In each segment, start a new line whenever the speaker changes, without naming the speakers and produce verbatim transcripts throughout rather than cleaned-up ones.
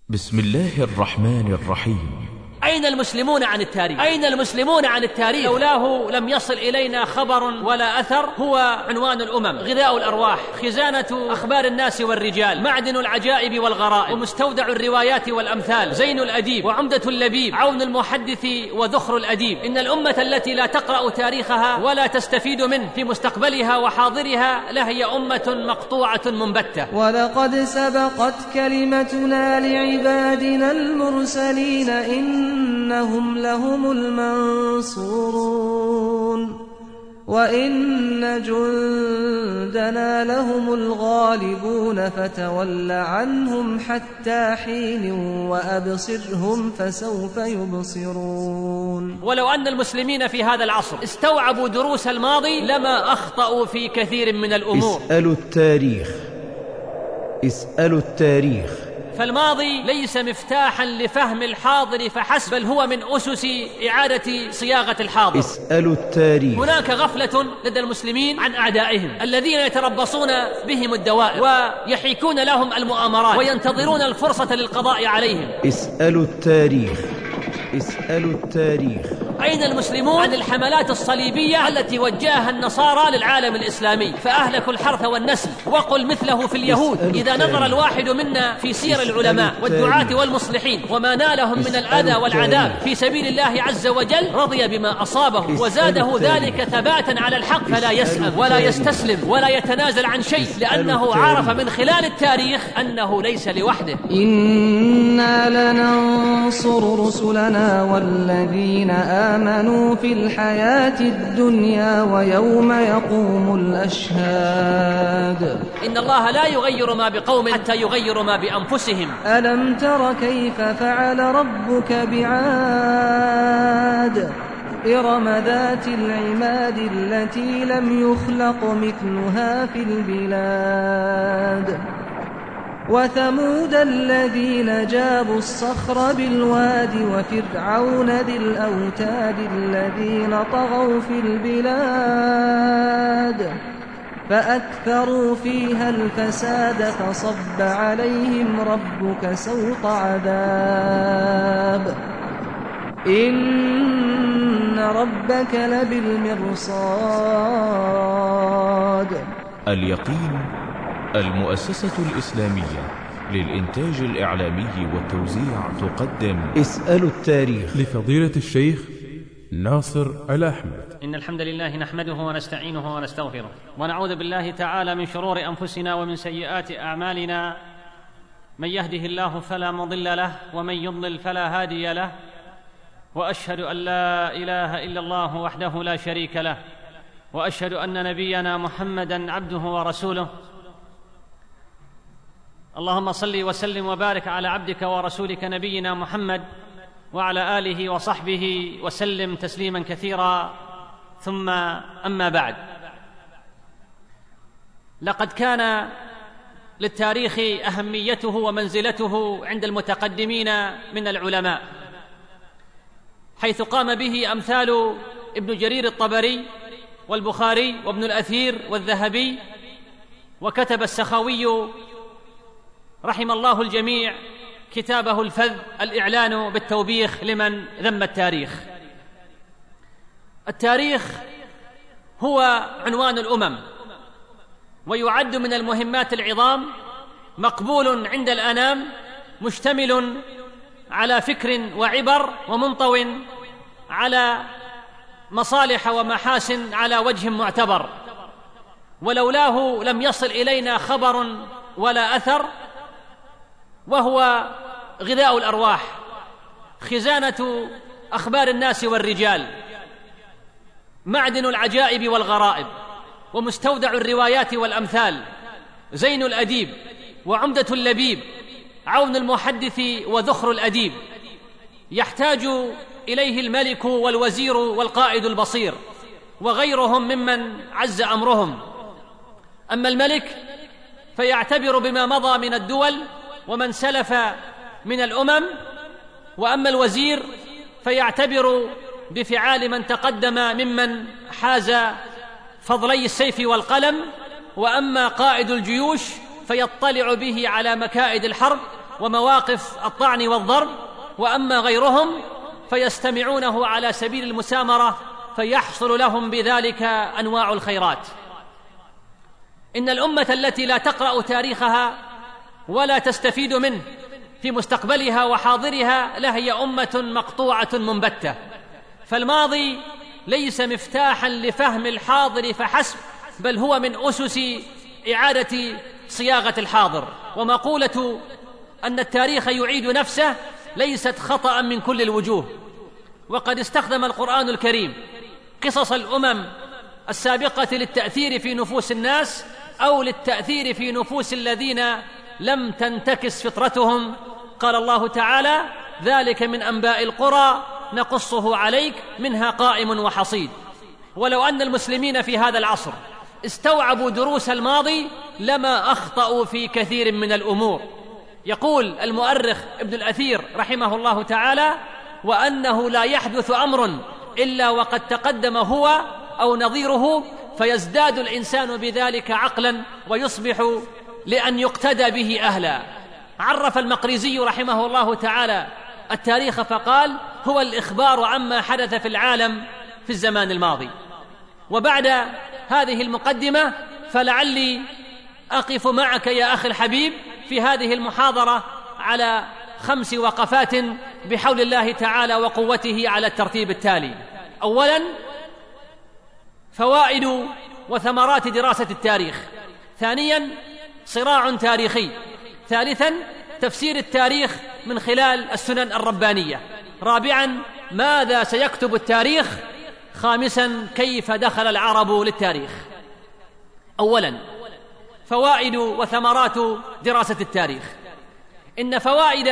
بسم الله الرحمن الرحيم.
أين المسلمون عن التاريخ؟ أين المسلمون عن التاريخ؟ لولاه لم يصل إلينا خبر ولا أثر. هو عنوان الأمم، غذاء الأرواح، خزانة أخبار الناس والرجال، معدن العجائب والغرائب، ومستودع الروايات والأمثال، زين الأديب وعمدة اللبيب، عون المحدث وذخر الأديب. إن الأمة التي لا تقرأ تاريخها ولا تستفيد منه في مستقبلها وحاضرها لهي أمة مقطوعة منبتة.
ولقد سبقت كلمتنا لعبادنا المرسلين إنهم لهم المنصورون وإن جندنا لهم الغالبون فتول عنهم حتى حين وأبصرهم فسوف يبصرون.
ولو أن المسلمين في هذا العصر استوعبوا دروس الماضي لما أخطأوا في كثير من الأمور.
اسألوا التاريخ، اسألوا التاريخ.
فالماضي ليس مفتاحا لفهم الحاضر فحسب، بل هو من أسس إعادة صياغة الحاضر.
اسألوا التاريخ.
هناك غفلة لدى المسلمين عن أعدائهم الذين يتربصون بهم الدوائر ويحيكون لهم المؤامرات وينتظرون الفرصة للقضاء عليهم.
اسألوا التاريخ، اسألوا التاريخ.
أين المسلمون عن الحملات الصليبية التي وجهها النصارى للعالم الإسلامي فأهلكوا الحرث والنسل؟ وقل مثله في اليهود. إذا نظر الواحد منا في سير العلماء والدعاة والمصلحين وما نالهم من الأذى والعذاب في سبيل الله عز وجل رضي بما أصابه وزاده ذلك ثباتا على الحق، فلا يسأم ولا يستسلم ولا يتنازل عن شيء، لأنه عرف من خلال التاريخ أنه ليس لوحده.
إنا لننصر رسلنا والذين آمنوا في الحياة الدنيا ويوم يقوم الأشهاد.
إن الله لا يغير ما بقوم حتى يغيروا ما بأنفسهم.
ألم تر كيف فعل ربك بعاد إرم ذات العماد التي لم يخلق مثلها في البلاد وثمود الذين جابوا الصخر بالواد وفرعون ذي الأوتاد الذين طغوا في البلاد فأكثروا فيها الفساد فصب عليهم ربك سوط عذاب إن ربك لبالمرصاد.
اليقين، المؤسسة الإسلامية للإنتاج الإعلامي والتوزيع تقدم
اسألوا التاريخ
لفضيلة الشيخ ناصر الأحمد.
إن الحمد لله نحمده ونستعينه ونستغفره ونعوذ بالله تعالى من شرور أنفسنا ومن سيئات أعمالنا. من يهده الله فلا مضل له ومن يضلل فلا هادي له، وأشهد أن لا إله إلا الله وحده لا شريك له، وأشهد أن نبينا محمدًا عبده ورسوله. اللهم صل وسلم وبارك على عبدك ورسولك نبينا محمد وعلى آله وصحبه وسلم تسليما كثيرا، ثم أما بعد. لقد كان للتاريخ أهميته ومنزلته عند المتقدمين من العلماء، حيث قام به أمثال ابن جرير الطبري والبخاري وابن الأثير والذهبي، وكتب السخاوي رحم الله الجميع كتابه الفذ الإعلان بالتوبيخ لمن ذم التاريخ. التاريخ هو عنوان الأمم، ويعد من المهمات العظام، مقبول عند الأنام، مشتمل على فكر وعبر ومنطو على مصالح ومحاسن على وجه معتبر. ولولاه لم يصل إلينا خبر ولا أثر. وهو غذاء الأرواح، خزانة أخبار الناس والرجال، معدن العجائب والغرائب، ومستودع الروايات والأمثال، زين الأديب وعمدة اللبيب، عون المحدث وذخر الأديب. يحتاج إليه الملك والوزير والقائد البصير وغيرهم ممن عز أمرهم. أما الملك فيعتبر بما مضى من الدول ومن سلف من الأمم، وأما الوزير فيعتبر بفعال من تقدم ممن حاز فضلي السيف والقلم، وأما قائد الجيوش فيطلع به على مكائد الحرب ومواقف الطعن والضرب، وأما غيرهم فيستمعونه على سبيل المسامرة فيحصل لهم بذلك أنواع الخيرات. إن الأمة التي لا تقرأ تاريخها ولا تستفيد منه في مستقبلها وحاضرها لهي أمة مقطوعة منبتة، فالماضي ليس مفتاحا لفهم الحاضر فحسب، بل هو من أسس إعادة صياغة الحاضر. ومقولة أن التاريخ يعيد نفسه ليست خطأ من كل الوجوه، وقد استخدم القرآن الكريم قصص الأمم السابقة للتأثير في نفوس الناس أو للتأثير في نفوس الذين لم تنتكس فطرتهم. قال الله تعالى: ذلك من أنباء القرى نقصه عليك منها قائم وحصيد. ولو أن المسلمين في هذا العصر استوعبوا دروس الماضي لما أخطأوا في كثير من الأمور. يقول المؤرخ ابن الأثير رحمه الله تعالى: وأنه لا يحدث أمر إلا وقد تقدم هو أو نظيره، فيزداد الإنسان بذلك عقلا ويصبح لأن يقتدى به أهلا. عرف المقريزي رحمه الله تعالى التاريخ فقال: هو الإخبار عما حدث في العالم في الزمان الماضي. وبعد هذه المقدمة فلعلي أقف معك يا أخي الحبيب في هذه المحاضرة على خمس وقفات بحول الله تعالى وقوته على الترتيب التالي: أولاً، فوائد وثمرات دراسة التاريخ. ثانياً، صراع تاريخي. ثالثاً، تفسير التاريخ من خلال السنن الربانية. رابعاً، ماذا سيكتب التاريخ. خامساً، كيف دخل العرب للتاريخ. أولاً، فوائد وثمرات دراسة التاريخ. إن فوائد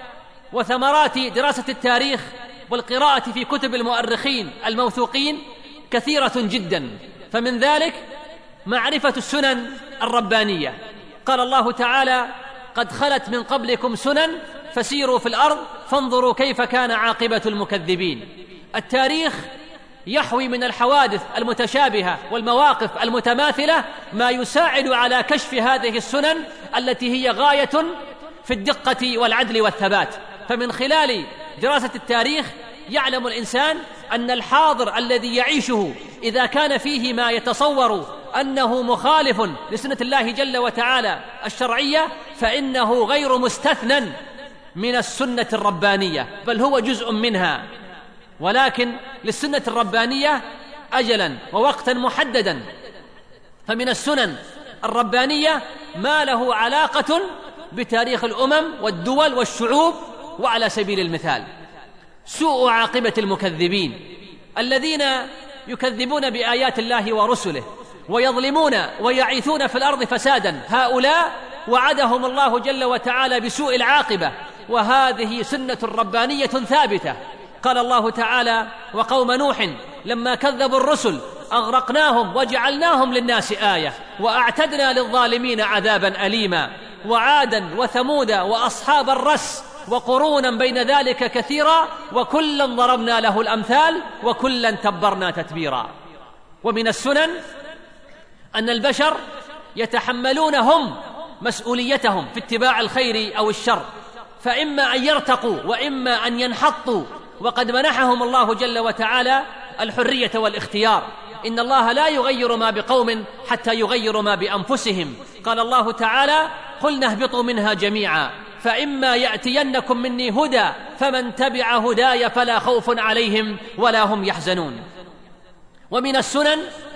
وثمرات دراسة التاريخ والقراءة في كتب المؤرخين الموثوقين كثيرة جدا، فمن ذلك معرفة السنن الربانية. قال الله تعالى: قد خلت من قبلكم سنن فسيروا في الأرض فانظروا كيف كان عاقبة المكذبين. التاريخ يحوي من الحوادث المتشابهة والمواقف المتماثلة ما يساعد على كشف هذه السنن التي هي غاية في الدقة والعدل والثبات. فمن خلال دراسة التاريخ يعلم الإنسان أن الحاضر الذي يعيشه إذا كان فيه ما يتصور أنه مخالف لسنة الله جل وتعالى الشرعية فإنه غير مستثنى من السنة الربانية، بل هو جزء منها. ولكن للسنة الربانية أجلاً ووقتاً محدداً، فمن السنن الربانية ما له علاقة بتاريخ الأمم والدول والشعوب. وعلى سبيل المثال سوء عاقبة المكذبين الذين يكذبون بآيات الله ورسله ويظلمون ويعيثون في الأرض فسادا، هؤلاء وعدهم الله جل وتعالى بسوء العاقبة، وهذه سنة ربانية ثابتة. قال الله تعالى: وقوم نوح لما كذبوا الرسل أغرقناهم وجعلناهم للناس آية وأعتدنا للظالمين عذابا أليما. وعادا وثمود وأصحاب الرس وقرونا بين ذلك كثيرا وكلا ضربنا له الأمثال وكلا تبرنا تتبيرا. ومن السنن أن البشر يتحملون هم مسؤوليتهم في اتباع الخير أو الشر، فإما أن يرتقوا وإما أن ينحطوا، وقد منحهم الله جل وتعالى الحرية والاختيار. إن الله لا يغير ما بقوم حتى يغيروا ما بأنفسهم. قال الله تعالى: قلنا اهبطوا منها جميعا فإما يأتينكم مني هدى فمن تبع هداي فلا خوف عليهم ولا هم يحزنون. ومن السنن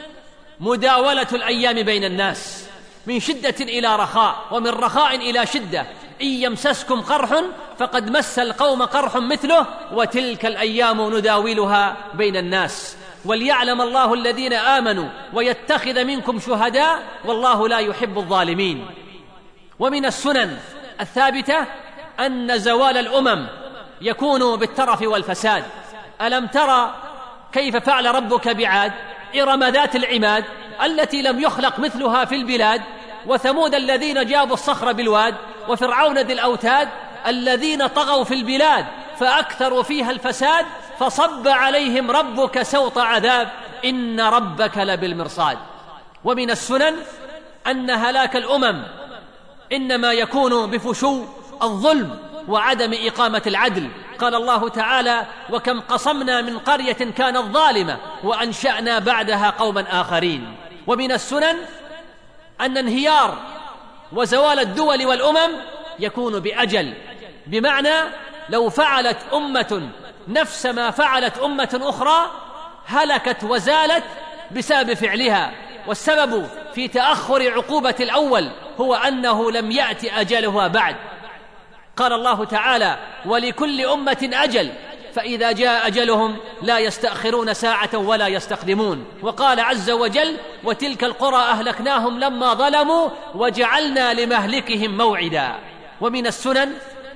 مداولة الأيام بين الناس من شدة إلى رخاء ومن رخاء إلى شدة. إن يمسسكم قرح فقد مس القوم قرح مثله وتلك الأيام نداولها بين الناس وليعلم الله الذين آمنوا ويتخذ منكم شهداء والله لا يحب الظالمين. ومن السنن الثابتة أن زوال الأمم يكون بالترف والفساد. ألم ترى كيف فعل ربك بعاد إرم ذات العماد التي لم يخلق مثلها في البلاد، وثمود الذين جابوا الصخر بالواد، وفرعون ذي الأوتاد الذين طغوا في البلاد فأكثروا فيها الفساد فصب عليهم ربك سوط عذاب إن ربك لبالمرصاد. ومن السنن أن هلاك الأمم إنما يكون بفشو الظلم وعدم إقامة العدل. قال الله تعالى: وكم قصمنا من قرية كانت ظالمة وأنشأنا بعدها قوما آخرين. ومن السنن أن انهيار وزوال الدول والأمم يكون بأجل، بمعنى لو فعلت أمة نفس ما فعلت أمة أخرى هلكت وزالت بسبب فعلها، والسبب في تأخر عقوبة الأول هو أنه لم يأت أجلها بعد. قال الله تعالى: ولكل أمة أجل فإذا جاء أجلهم لا يستأخرون ساعة ولا يستقدمون. وقال عز وجل: وتلك القرى أهلكناهم لما ظلموا وجعلنا لمهلكهم موعدا. ومن السنن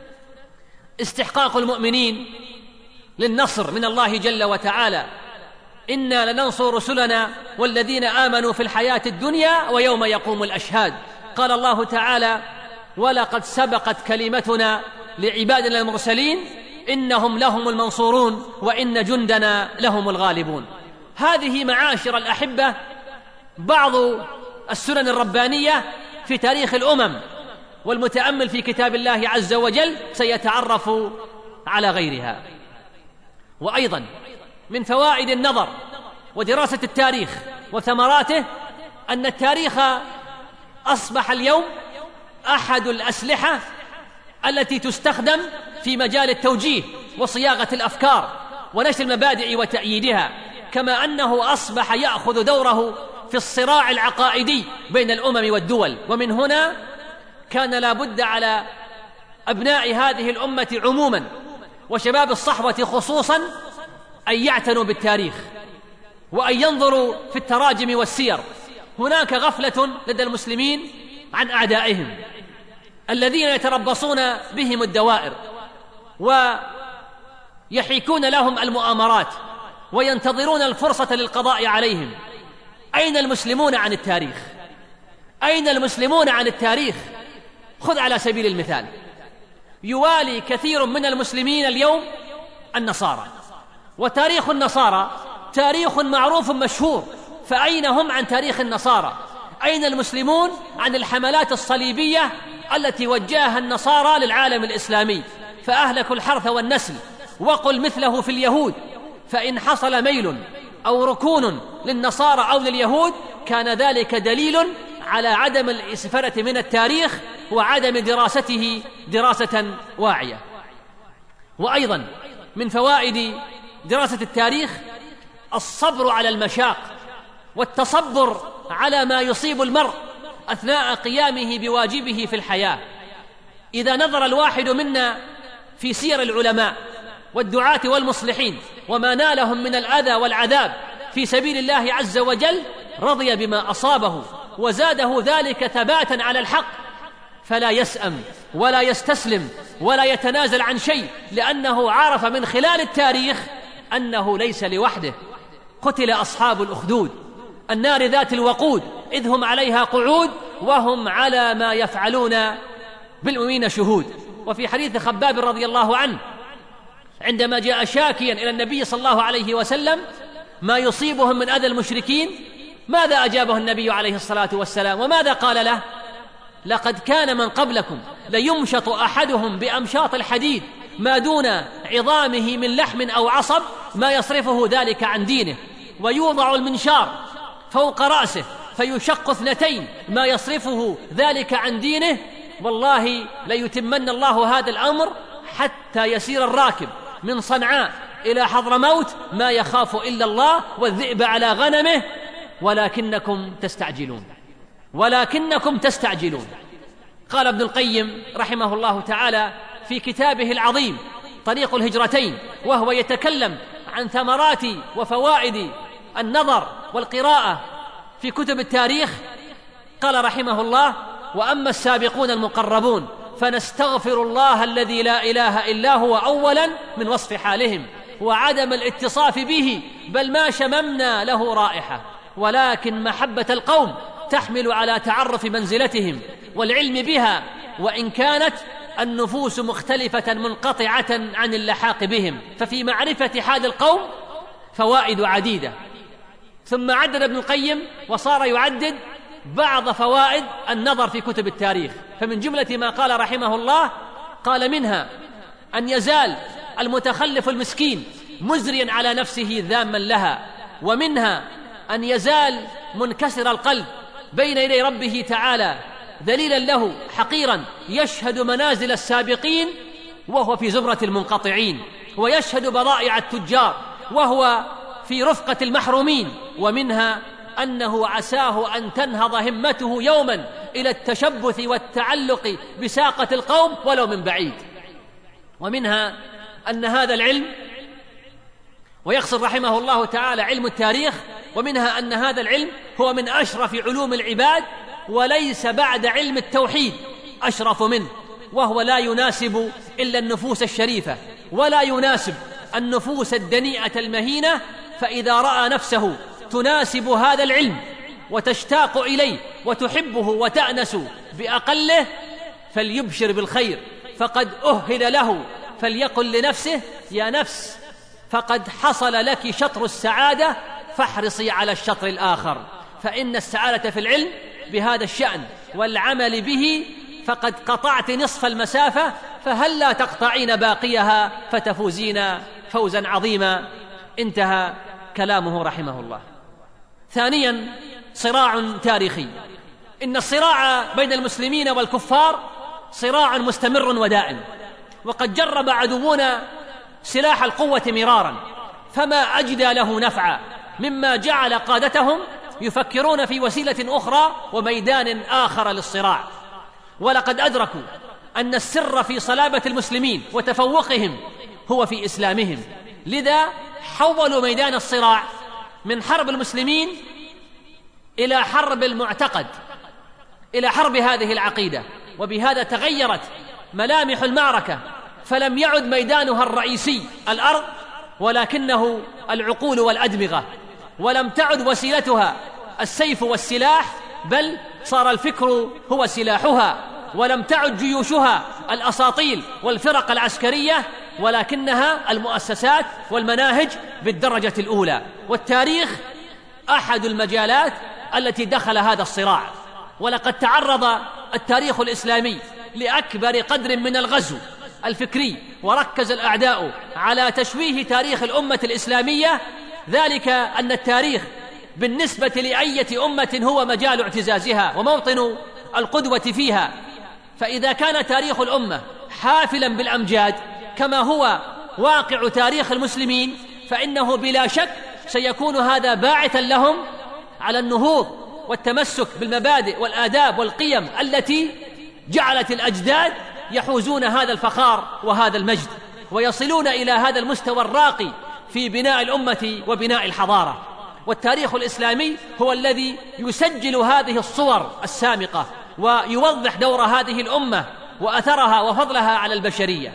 استحقاق المؤمنين للنصر من الله جل وتعالى: إنا لننصر رسلنا والذين آمنوا في الحياة الدنيا ويوم يقوم الأشهاد. قال الله تعالى: ولقد سبقت كلمتنا لعبادنا المرسلين إنهم لهم المنصورون وإن جندنا لهم الغالبون. هذه معاشر الأحبة بعض السنن الربانية في تاريخ الأمم، والمتأمل في كتاب الله عز وجل سيتعرف على غيرها. وأيضا من فوائد النظر ودراسة التاريخ وثمراته أن التاريخ أصبح اليوم أحد الأسلحة التي تستخدم في مجال التوجيه وصياغة الأفكار ونشر المبادئ وتأييدها، كما أنه أصبح يأخذ دوره في الصراع العقائدي بين الأمم والدول. ومن هنا كان لا بد على أبناء هذه الأمة عموما وشباب الصحوة خصوصا أن يعتنوا بالتاريخ وأن ينظروا في التراجم والسير. هناك غفلة لدى المسلمين عن أعدائهم الذين يتربصون بهم الدوائر ويحيكون لهم المؤامرات وينتظرون الفرصة للقضاء عليهم. أين المسلمون عن التاريخ؟ أين المسلمون عن التاريخ؟ خذ على سبيل المثال، يوالي كثير من المسلمين اليوم النصارى، وتاريخ النصارى تاريخ معروف مشهور، فأين هم عن تاريخ النصارى؟ أين المسلمون عن الحملات الصليبية التي وجهها النصارى للعالم الإسلامي؟ فأهلكوا الحرث والنسل. وقل مثله في اليهود، فإن حصل ميل أو ركون للنصارى أو لليهود كان ذلك دليل على عدم الاستفادة من التاريخ وعدم دراسته دراسة واعية. وأيضا من فوائد دراسة التاريخ الصبر على المشاق والتصبر على ما يصيب المرء أثناء قيامه بواجبه في الحياة. إذا نظر الواحد منا في سير العلماء والدعاة والمصلحين وما نالهم من الأذى والعذاب في سبيل الله عز وجل رضي بما أصابه وزاده ذلك ثباتا على الحق، فلا يسأم ولا يستسلم ولا يتنازل عن شيء، لأنه عرف من خلال التاريخ أنه ليس لوحده. قتل أصحاب الأخدود النار ذات الوقود إذ هم عليها قعود وهم على ما يفعلون بالمؤمنين شهود. وفي حديث خباب رضي الله عنه عندما جاء شاكيا إلى النبي صلى الله عليه وسلم ما يصيبهم من أذى المشركين، ماذا أجابه النبي عليه الصلاة والسلام وماذا قال له؟ لقد كان من قبلكم ليمشط أحدهم بأمشاط الحديد ما دون عظامه من لحم أو عصب ما يصرفه ذلك عن دينه، ويوضع المنشار فوق رأسه فيشق اثنتين ما يصرفه ذلك عن دينه. والله ليتمن الله هذا الأمر حتى يسير الراكب من صنعاء إلى حضرموت ما يخاف إلا الله والذئب على غنمه، ولكنكم تستعجلون ولكنكم تستعجلون. قال ابن القيم رحمه الله تعالى في كتابه العظيم طريق الهجرتين وهو يتكلم عن ثمرات وفوائد النظر والقراءة في كتب التاريخ، قال رحمه الله: وأما السابقون المقربون فنستغفر الله الذي لا إله إلا هو أولا من وصف حالهم وعدم الاتصاف به، بل ما شممنا له رائحة، ولكن محبة القوم تحمل على تعرف منزلتهم والعلم بها، وإن كانت النفوس مختلفة منقطعة عن اللحاق بهم، ففي معرفة حال القوم فوائد عديدة. ثم عدد ابن القيم وصار يعدد بعض فوائد النظر في كتب التاريخ، فمن جملة ما قال رحمه الله: قال: منها أن يزال المتخلف المسكين مزريا على نفسه ذاما لها، ومنها أن يزال منكسر القلب بين يدي ربه تعالى ذليلا له حقيرا، يشهد منازل السابقين وهو في زمرة المنقطعين، ويشهد بضائع التجار وهو في رفقة المحرومين. ومنها أنه عساه أن تنهض همته يوما إلى التشبث والتعلق بساقة القوم ولو من بعيد. ومنها أن هذا العلم، ويقصد رحمه الله تعالى علم التاريخ، ومنها أن هذا العلم هو من أشرف علوم العباد، وليس بعد علم التوحيد أشرف منه، وهو لا يناسب إلا النفوس الشريفة، ولا يناسب النفوس الدنيئة المهينة. فإذا رأى نفسه تناسب هذا العلم وتشتاق إليه وتحبه وتأنس بأقله فليبشر بالخير، فقد أهل له، فليقل لنفسه: يا نفس، فقد حصل لك شطر السعادة، فاحرصي على الشطر الآخر، فإن السعادة في العلم بهذا الشأن والعمل به، فقد قطعت نصف المسافة، فهل لا تقطعين باقيها فتفوزين فوزا عظيما. انتهى كلامه رحمه الله. ثانيا، صراع تاريخي. إن الصراع بين المسلمين والكفار صراع مستمر ودائم، وقد جرب عدونا سلاح القوة مرارا فما أجدى له نفعا، مما جعل قادتهم يفكرون في وسيلة أخرى وميدان آخر للصراع. ولقد أدركوا أن السر في صلابة المسلمين وتفوقهم هو في إسلامهم، لذا حولوا ميدان الصراع من حرب المسلمين إلى حرب المعتقد، إلى حرب هذه العقيدة. وبهذا تغيرت ملامح المعركة، فلم يعد ميدانها الرئيسي الأرض، ولكنه العقول والأدمغة، ولم تعد وسيلتها السيف والسلاح، بل صار الفكر هو سلاحها، ولم تعد جيوشها الأساطيل والفرق العسكرية، ولكنها المؤسسات والمناهج بالدرجة الأولى. والتاريخ أحد المجالات التي دخل هذا الصراع، ولقد تعرض التاريخ الإسلامي لأكبر قدر من الغزو الفكري، وركز الأعداء على تشويه تاريخ الأمة الإسلامية، ذلك أن التاريخ بالنسبة لأية أمة هو مجال اعتزازها وموطن القدوة فيها. فإذا كان تاريخ الأمة حافلا بالأمجاد كما هو واقع تاريخ المسلمين، فإنه بلا شك سيكون هذا باعثا لهم على النهوض والتمسك بالمبادئ والآداب والقيم التي جعلت الأجداد يحوزون هذا الفخار وهذا المجد، ويصلون إلى هذا المستوى الراقي في بناء الأمة وبناء الحضارة. والتاريخ الإسلامي هو الذي يسجل هذه الصور السامقة ويوضح دور هذه الأمة وأثرها وفضلها على البشرية.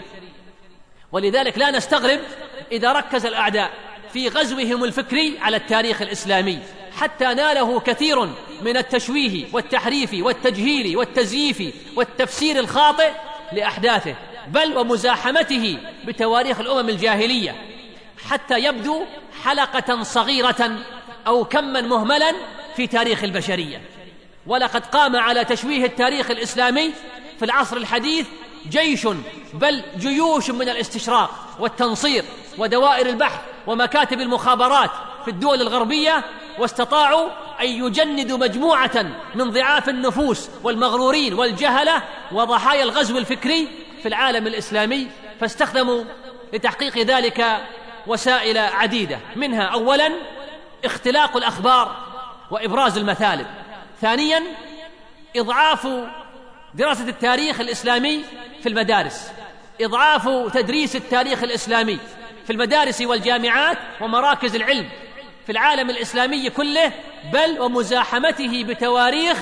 ولذلك لا نستغرب إذا ركز الأعداء في غزوهم الفكري على التاريخ الإسلامي، حتى ناله كثير من التشويه والتحريف والتجهيل والتزييف والتفسير الخاطئ لأحداثه، بل ومزاحمته بتواريخ الأمم الجاهلية، حتى يبدو حلقة صغيرة أو كما مهملا في تاريخ البشرية. ولقد قام على تشويه التاريخ الإسلامي في العصر الحديث جيش، بل جيوش من الاستشراق والتنصير ودوائر البحث ومكاتب المخابرات في الدول الغربية، واستطاعوا أن يجندوا مجموعة من ضعاف النفوس والمغرورين والجهلة وضحايا الغزو الفكري في العالم الإسلامي. فاستخدموا لتحقيق ذلك وسائل عديدة، منها أولا اختلاق الأخبار وإبراز المثالب، ثانيا إضعاف دراسة التاريخ الإسلامي في المدارس، إضعاف تدريس التاريخ الإسلامي في المدارس والجامعات ومراكز العلم في العالم الإسلامي كله، بل ومزاحمته بتواريخ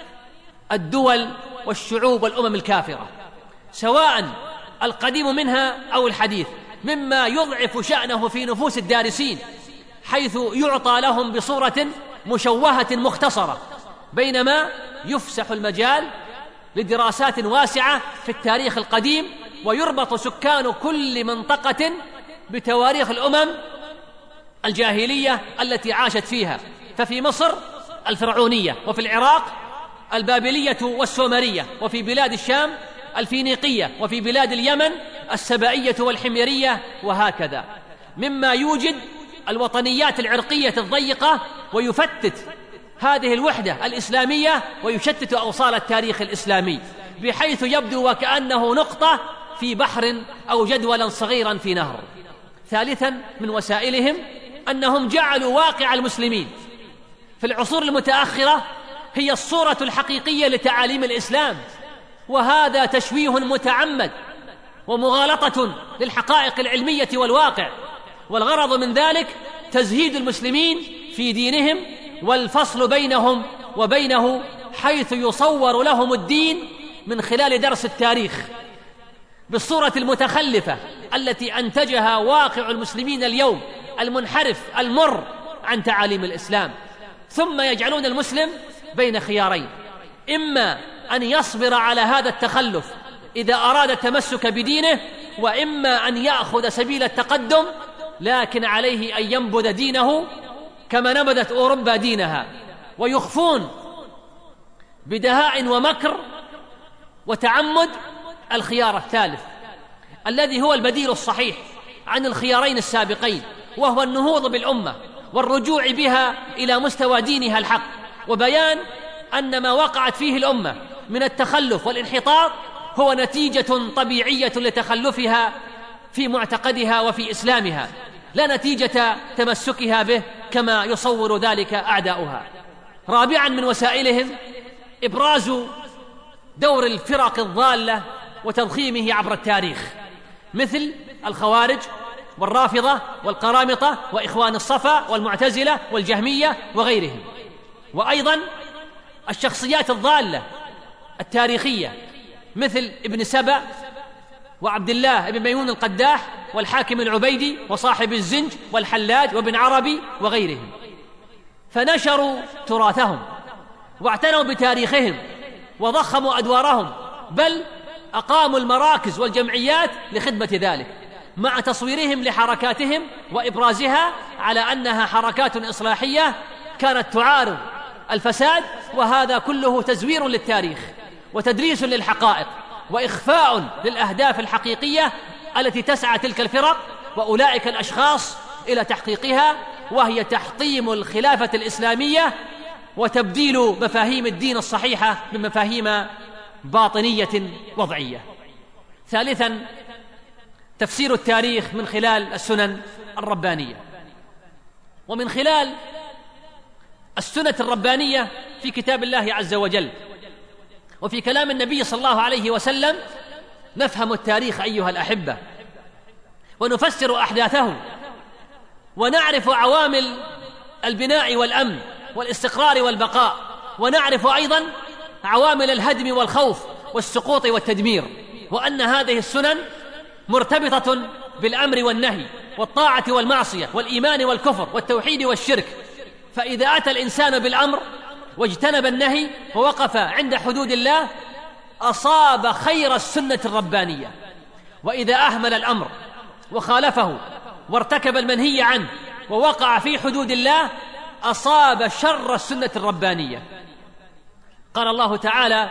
الدول والشعوب والأمم الكافرة، سواء القديم منها أو الحديث، مما يضعف شأنه في نفوس الدارسين، حيث يعطى لهم بصورة مشوهة مختصرة، بينما يفسح المجال لدراسات واسعة في التاريخ القديم، ويربط سكان كل منطقة بتواريخ الأمم الجاهلية التي عاشت فيها. ففي مصر الفرعونية، وفي العراق البابلية والسومرية، وفي بلاد الشام الفينيقية، وفي بلاد اليمن السبائية والحميرية، وهكذا، مما يوجد الوطنيات العرقية الضيقة ويفتت هذه الوحدة الإسلامية ويشتت أوصال التاريخ الإسلامي، بحيث يبدو وكأنه نقطة في بحر أو جدولا صغيرا في نهر. ثالثا من وسائلهم أنهم جعلوا واقع المسلمين في العصور المتأخرة هي الصورة الحقيقية لتعاليم الإسلام، وهذا تشويه متعمد ومغالطة للحقائق العلمية والواقع، والغرض من ذلك تزهيد المسلمين في دينهم والفصل بينهم وبينه، حيث يصور لهم الدين من خلال درس التاريخ بالصورة المتخلفة التي أنتجها واقع المسلمين اليوم المنحرف المر عن تعاليم الإسلام، ثم يجعلون المسلم بين خيارين: إما أن يصبر على هذا التخلف إذا أراد التمسك بدينه، وإما أن يأخذ سبيل التقدم، لكن عليه أن ينبذ دينه كما نبذت أوروبا دينها، ويخفون بدهاء ومكر وتعمد الخيار الثالث الذي هو البديل الصحيح عن الخيارين السابقين، وهو النهوض بالأمة والرجوع بها إلى مستوى دينها الحق، وبيان أن ما وقعت فيه الأمة من التخلف والانحطاط هو نتيجة طبيعية لتخلفها في معتقدها وفي إسلامها، لا نتيجة تمسكها به كما يصور ذلك أعداؤها. رابعا من وسائلهم إبراز دور الفرق الضالة وتضخيمه عبر التاريخ، مثل الخوارج والرافضة والقرامطة وإخوان الصفا والمعتزلة والجهمية وغيرهم، وأيضا الشخصيات الضالة التاريخية مثل ابن سبأ وعبد الله بن ميمون القداح والحاكم العبيدي وصاحب الزنج والحلاج وابن عربي وغيرهم، فنشروا تراثهم واعتنوا بتاريخهم وضخموا أدوارهم، بل أقاموا المراكز والجمعيات لخدمة ذلك، مع تصويرهم لحركاتهم وإبرازها على أنها حركات إصلاحية كانت تعارض الفساد، وهذا كله تزوير للتاريخ وتدريس للحقائق وإخفاء للأهداف الحقيقية التي تسعى تلك الفرق وأولئك الأشخاص إلى تحقيقها، وهي تحطيم الخلافة الإسلامية وتبديل مفاهيم الدين الصحيحة بمفاهيم باطنية وضعية. ثالثا تفسير التاريخ من خلال السنن الربانية، ومن خلال السنة الربانية في كتاب الله عز وجل وفي كلام النبي صلى الله عليه وسلم نفهم التاريخ أيها الأحبة، ونفسر أحداثه، ونعرف عوامل البناء والأمن والاستقرار والبقاء، ونعرف أيضا عوامل الهدم والخوف والسقوط والتدمير، وأن هذه السنن مرتبطة بالأمر والنهي والطاعة والمعصية والإيمان والكفر والتوحيد والشرك، فإذا أتى الإنسان بالأمر واجتنب النهي ووقف عند حدود الله أصاب خير السنة الربانية، وإذا أهمل الأمر وخالفه وارتكب المنهي عنه ووقع في حدود الله أصاب شر السنة الربانية. قال الله تعالى: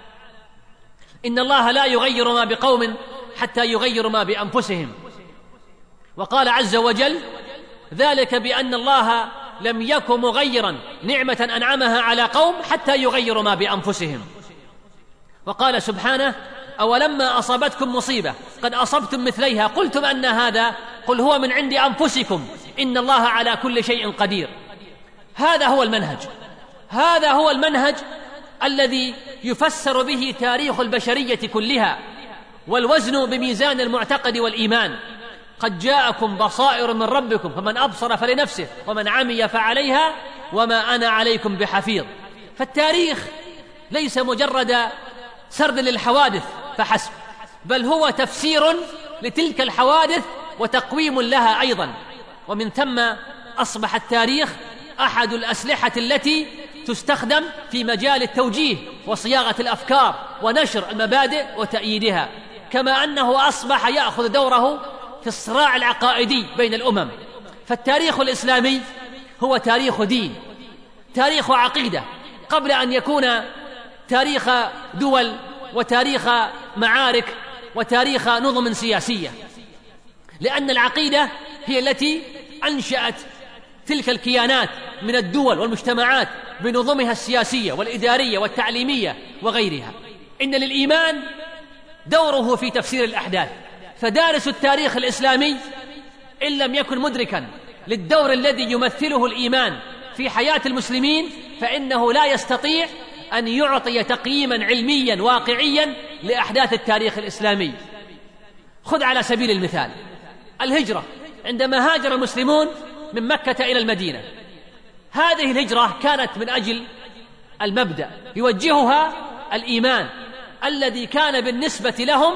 إن الله لا يغير ما بقوم حتى يغيروا ما بأنفسهم. وقال عز وجل: ذلك بأن الله لم يكن مغيرا نعمة أنعمها على قوم حتى يغيروا ما بأنفسهم. وقال سبحانه: أولما أصابتكم مصيبة قد أصبتم مثليها قلتم أن هذا قل هو من عند أنفسكم إن الله على كل شيء قدير. هذا هو المنهج، هذا هو المنهج الذي يفسر به تاريخ البشرية كلها، والوزن بميزان المعتقد والإيمان. قد جاءكم بصائر من ربكم فمن أبصر فلنفسه ومن عمي فعليها وما أنا عليكم بحفيظ. فالتاريخ ليس مجرد سرد للحوادث فحسب، بل هو تفسير لتلك الحوادث وتقويم لها أيضا، ومن ثم أصبح التاريخ أحد الأسلحة التي تستخدم في مجال التوجيه وصياغة الأفكار ونشر المبادئ وتأييدها، كما أنه أصبح يأخذ دوره في الصراع العقائدي بين الأمم. فالتاريخ الإسلامي هو تاريخ دين، تاريخ عقيدة، قبل أن يكون تاريخ دول وتاريخ معارك وتاريخ نظم سياسية، لأن العقيدة هي التي أنشأت تلك الكيانات من الدول والمجتمعات بنظمها السياسية والإدارية والتعليمية وغيرها. إن للإيمان دوره في تفسير الأحداث، فدارس التاريخ الإسلامي إن لم يكن مدركا للدور الذي يمثله الإيمان في حياة المسلمين فإنه لا يستطيع أن يعطي تقييما علميا واقعيا لأحداث التاريخ الإسلامي. خذ على سبيل المثال الهجرة، عندما هاجر المسلمون من مكة إلى المدينة، هذه الهجرة كانت من أجل المبدأ يوجهها الإيمان الذي كان بالنسبة لهم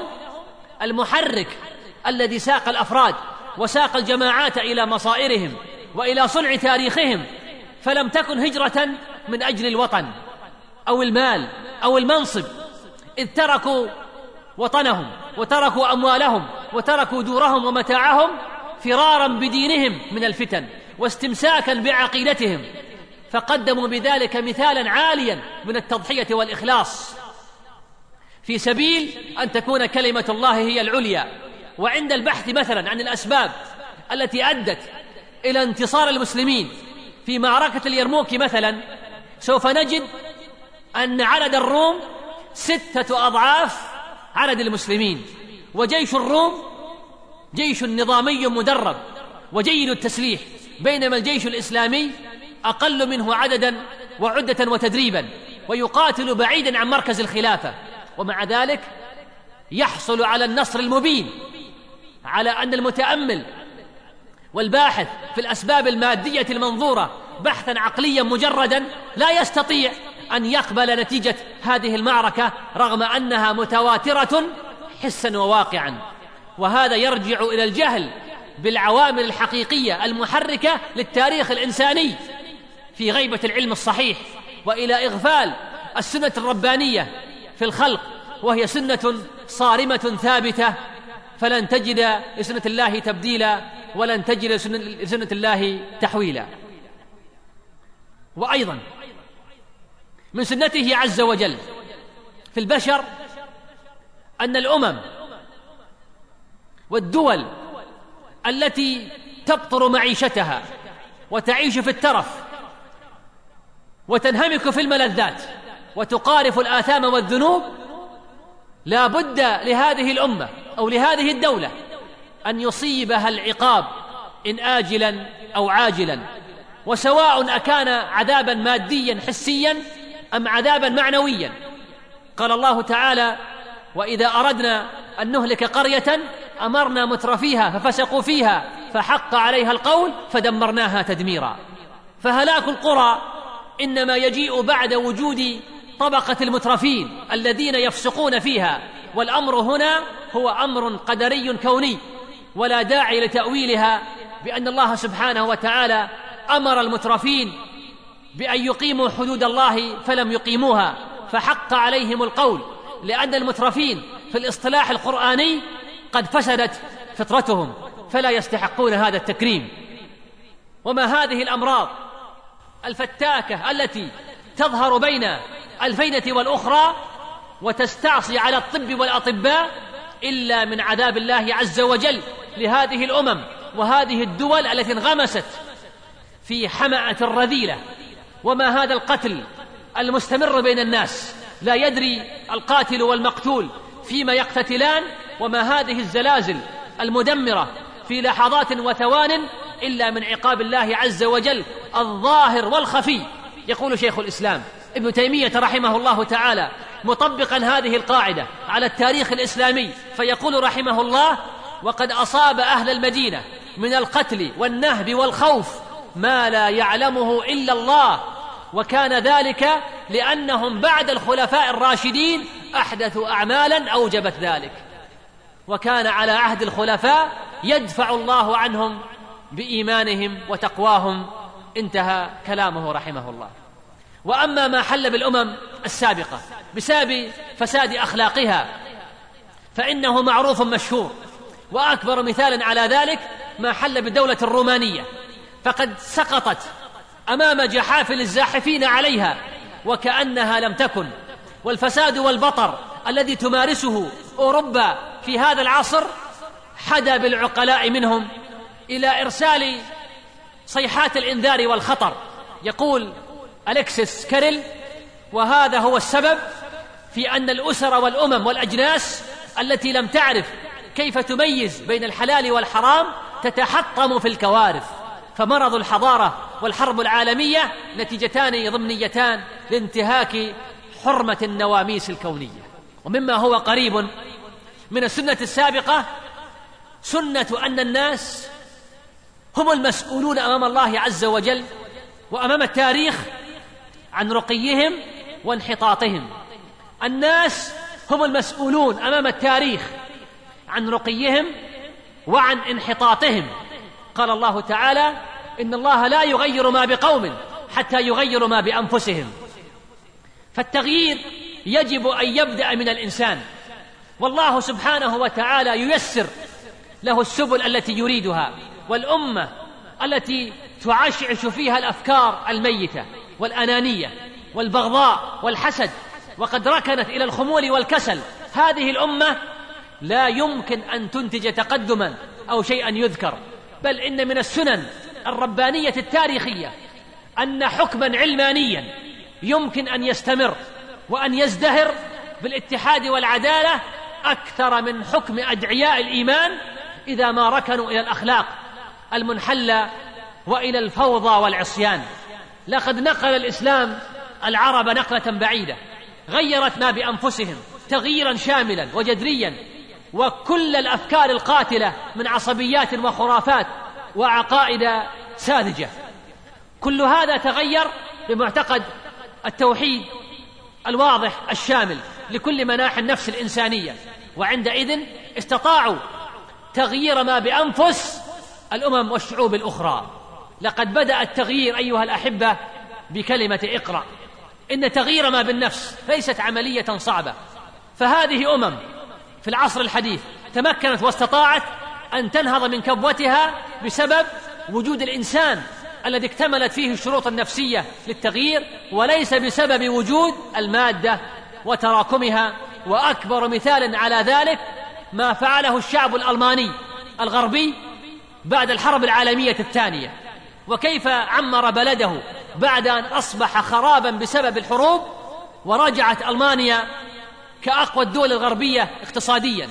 المحرك الذي ساق الأفراد وساق الجماعات إلى مصائرهم وإلى صنع تاريخهم. فلم تكن هجرة من أجل الوطن أو المال أو المنصب، إذ تركوا وطنهم وتركوا أموالهم وتركوا دورهم ومتاعهم فرارا بدينهم من الفتن واستمساكا بعقيدتهم، فقدموا بذلك مثالا عاليا من التضحية والإخلاص في سبيل أن تكون كلمة الله هي العليا. وعند البحث مثلا عن الأسباب التي أدت إلى انتصار المسلمين في معركة اليرموك مثلا، سوف نجد أن عدد الروم ستة أضعاف عدد المسلمين، وجيش الروم جيش نظامي مدرب وجيد التسليح، بينما الجيش الإسلامي أقل منه عددا وعدة وتدريبا ويقاتل بعيدا عن مركز الخلافة، ومع ذلك يحصل على النصر المبين، على أن المتأمل والباحث في الأسباب المادية المنظورة بحثا عقليا مجردا لا يستطيع أن يقبل نتيجة هذه المعركة رغم أنها متواترة حسا وواقعا. وهذا يرجع إلى الجهل بالعوامل الحقيقية المحركة للتاريخ الإنساني في غيبة العلم الصحيح، وإلى إغفال السنة الربانية في الخلق، وهي سنة صارمة ثابتة، فلن تجد لسنة الله تبديلا ولن تجد لسنة الله تحويلا. وأيضا من سنته عز وجل في البشر أن الأمم والدول التي تبطر معيشتها وتعيش في الترف وتنهمك في الملذات وتقارف الآثام والذنوب، لا بد لهذه الأمة أو لهذه الدولة أن يصيبها العقاب إن آجلا أو عاجلا، وسواء أكان عذابا ماديا حسيا أم عذابا معنويا. قال الله تعالى: وإذا أردنا أن نهلك قرية أمرنا مترفيها ففسقوا فيها فحق عليها القول فدمرناها تدميرا. فهلاك القرى إنما يجيء بعد وجود طبقة المترفين الذين يفسقون فيها، والأمر هنا هو أمر قدري كوني، ولا داعي لتأويلها بأن الله سبحانه وتعالى أمر المترفين بأن يقيموا حدود الله فلم يقيموها فحق عليهم القول، لأن المترفين في الاصطلاح القرآني قد فسدت فطرتهم فلا يستحقون هذا التكريم. وما هذه الأمراض الفتاكة التي تظهر بين الفينة والأخرى وتستعصي على الطب والأطباء إلا من عذاب الله عز وجل لهذه الأمم وهذه الدول التي انغمست في حمأة الرذيلة. وما هذا القتل المستمر بين الناس، لا يدري القاتل والمقتول فيما يقتتلان، وما هذه الزلازل المدمرة في لحظات وثوان إلا من عقاب الله عز وجل الظاهر والخفي. يقول شيخ الإسلام ابن تيمية رحمه الله تعالى مطبقا هذه القاعدة على التاريخ الإسلامي فيقول رحمه الله: وقد أصاب أهل المدينة من القتل والنهب والخوف ما لا يعلمه إلا الله، وكان ذلك لأنهم بعد الخلفاء الراشدين أحدثوا أعمالا أوجبت ذلك، وكان على عهد الخلفاء يدفع الله عنهم بإيمانهم وتقواهم. انتهى كلامه رحمه الله. وأما ما حل بالأمم السابقة بسبب فساد أخلاقها فإنه معروف مشهور، وأكبر مثال على ذلك ما حل بالدولة الرومانية، فقد سقطت أمام جحافل الزاحفين عليها وكأنها لم تكن، والفساد والبطر الذي تمارسه أوروبا في هذا العصر حدا بالعقلاء منهم إلى إرسال صيحات الإنذار والخطر. يقول أليكسيس كاريل: وهذا هو السبب في أن الأسر والأمم والأجناس التي لم تعرف كيف تميز بين الحلال والحرام تتحطم في الكوارث. فمرض الحضارة والحرب العالمية نتيجتان ضمنيتان لانتهاك حرمة النواميس الكونية. ومما هو قريب من السنة السابقة سنة أن الناس هم المسؤولون أمام الله عز وجل وأمام التاريخ عن رقيهم وانحطاطهم. الناس هم المسؤولون أمام التاريخ عن رقيهم وعن انحطاطهم. قال الله تعالى: إن الله لا يغير ما بقوم حتى يغيروا ما بأنفسهم. فالتغيير يجب أن يبدأ من الإنسان، والله سبحانه وتعالى ييسر له السبل التي يريدها. والأمة التي تعشعش فيها الأفكار الميتة والأنانية والبغضاء والحسد وقد ركنت إلى الخمول والكسل، هذه الأمة لا يمكن أن تنتج تقدما أو شيئا يذكر. بل إن من السنن الربانية التاريخية أن حكما علمانيا يمكن أن يستمر وأن يزدهر بالاتحاد والعدالة أكثر من حكم أدعياء الإيمان إذا ما ركنوا إلى الأخلاق المنحلة وإلى الفوضى والعصيان. لقد نقل الإسلام العرب نقلة بعيدة غيرت ما بأنفسهم تغييرا شاملا وجذريا، وكل الأفكار القاتلة من عصبيات وخرافات وعقائد ساذجة، كل هذا تغير بمعتقد التوحيد الواضح الشامل لكل مناحي النفس الإنسانية. وعندئذ استطاعوا تغيير ما بأنفس الأمم والشعوب الأخرى. لقد بدأ التغيير أيها الأحبة بكلمة اقرأ. إن تغيير ما بالنفس ليست عملية صعبة، فهذه أمم في العصر الحديث تمكنت واستطاعت أن تنهض من كبوتها بسبب وجود الإنسان الذي اكتملت فيه الشروط النفسية للتغيير، وليس بسبب وجود المادة وتراكمها. وأكبر مثال على ذلك ما فعله الشعب الألماني الغربي بعد الحرب العالمية الثانية، وكيف عمر بلده بعد أن أصبح خرابا بسبب الحروب، ورجعت ألمانيا كأقوى الدول الغربية اقتصاديا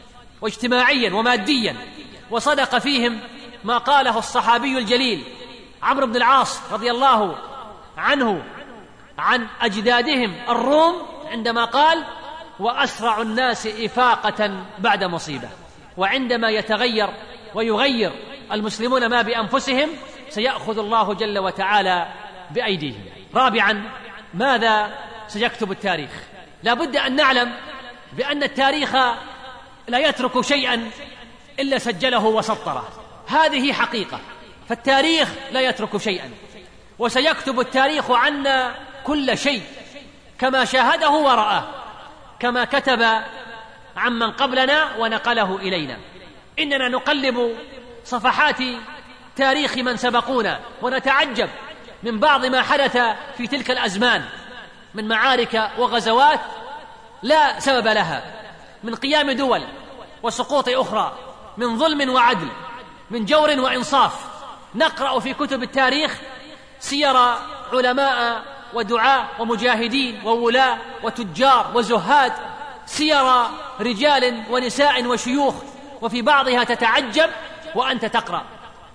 واجتماعيا وماديا. وصدق فيهم ما قاله الصحابي الجليل عمرو بن العاص رضي الله عنه عن أجدادهم الروم عندما قال: وأسرع الناس إفاقة بعد مصيبة. وعندما يتغير ويغير المسلمون ما بأنفسهم سيأخذ الله جل وتعالى بأيديهم. رابعا، ماذا سيكتب التاريخ؟ لا بد أن نعلم بأن التاريخ لا يترك شيئا إلا سجله وسطره، هذه حقيقة. فالتاريخ لا يترك شيئا، وسيكتب التاريخ عنا كل شيء كما شاهده ورآه، كما كتب عمن قبلنا ونقله إلينا. إننا نقلب صفحات تاريخ من سبقونا ونتعجب من بعض ما حدث في تلك الأزمان من معارك وغزوات لا سبب لها، من قيام دول وسقوط أخرى، من ظلم وعدل، من جور وإنصاف. نقرأ في كتب التاريخ سير علماء ودعاء ومجاهدين وولاة وتجار وزهاد، سير رجال ونساء وشيوخ، وفي بعضها تتعجب وأنت تقرأ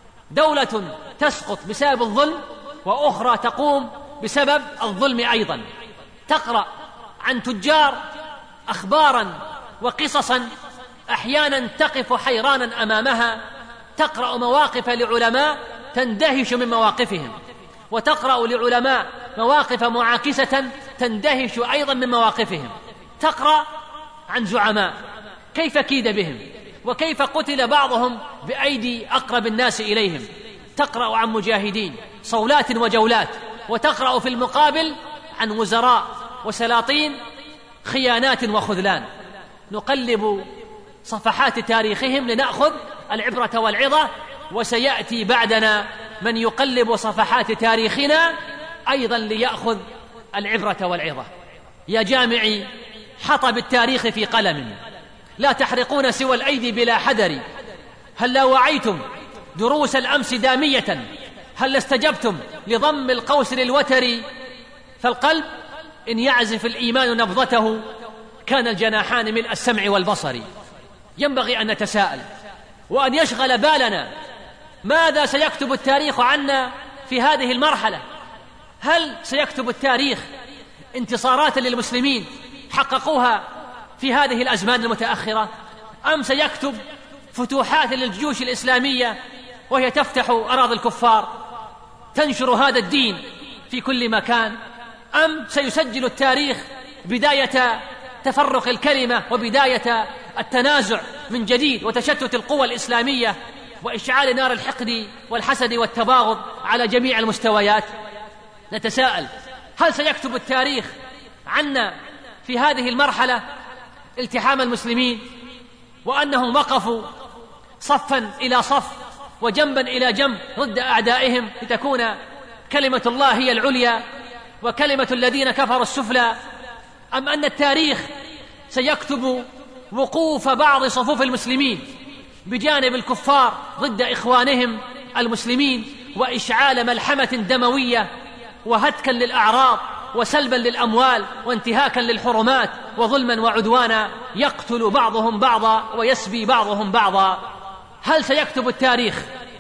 دولة تسقط بسبب الظلم وأخرى تقوم بسبب الظلم أيضا. تقرأ عن تجار أخبارا وقصصا أحيانا تقف حيرانا أمامها، تقرأ مواقف لعلماء تندهش من مواقفهم، وتقرأ لعلماء مواقف معاكسة تندهش أيضا من مواقفهم. تقرأ عن زعماء كيف كيد بهم وكيف قتل بعضهم بأيدي أقرب الناس إليهم. تقرأ عن مجاهدين صولات وجولات، وتقرأ في المقابل عن وزراء وسلاطين خيانات وخذلان. نقلب صفحات تاريخهم لنأخذ العبرة والعظة، وسيأتي بعدنا من يقلب صفحات تاريخنا أيضا ليأخذ العبرة والعظة. يا جامعي حطب التاريخ في قلم، لا تحرقون سوى الأيدي بلا حذر. هل لا وعيتم دروس الأمس دامية؟ هل استجبتم لضم القوس للوتر؟ فالقلب إن يعزف الإيمان نبضته كان الجناحان ملء السمع والبصر. ينبغي أن نتساءل وأن يشغل بالنا ماذا سيكتب التاريخ عنا في هذه المرحلة. هل سيكتب التاريخ انتصارات للمسلمين حققوها في هذه الأزمان المتأخرة، أم سيكتب فتوحات للجيوش الإسلامية وهي تفتح أراضي الكفار تنشر هذا الدين في كل مكان، أم سيسجل التاريخ بداية تفرق الكلمة وبداية التنازع من جديد وتشتت القوى الإسلامية وإشعال نار الحقد والحسد والتباغض على جميع المستويات؟ نتساءل هل سيكتب التاريخ عنا في هذه المرحلة التحام المسلمين وأنهم وقفوا صفا إلى صف وجنبا إلى جنب ضد أعدائهم لتكون كلمة الله هي العليا وكلمة الذين كفروا السفلى، أم أن التاريخ سيكتب وقوف بعض صفوف المسلمين بجانب الكفار ضد إخوانهم المسلمين وإشعال ملحمة دموية وهتكا للأعراض وسلبا للأموال وانتهاكا للحرمات وظلما وعدوانا يقتل بعضهم بعضا ويسبي بعضهم بعضا؟ هل سيكتب التاريخ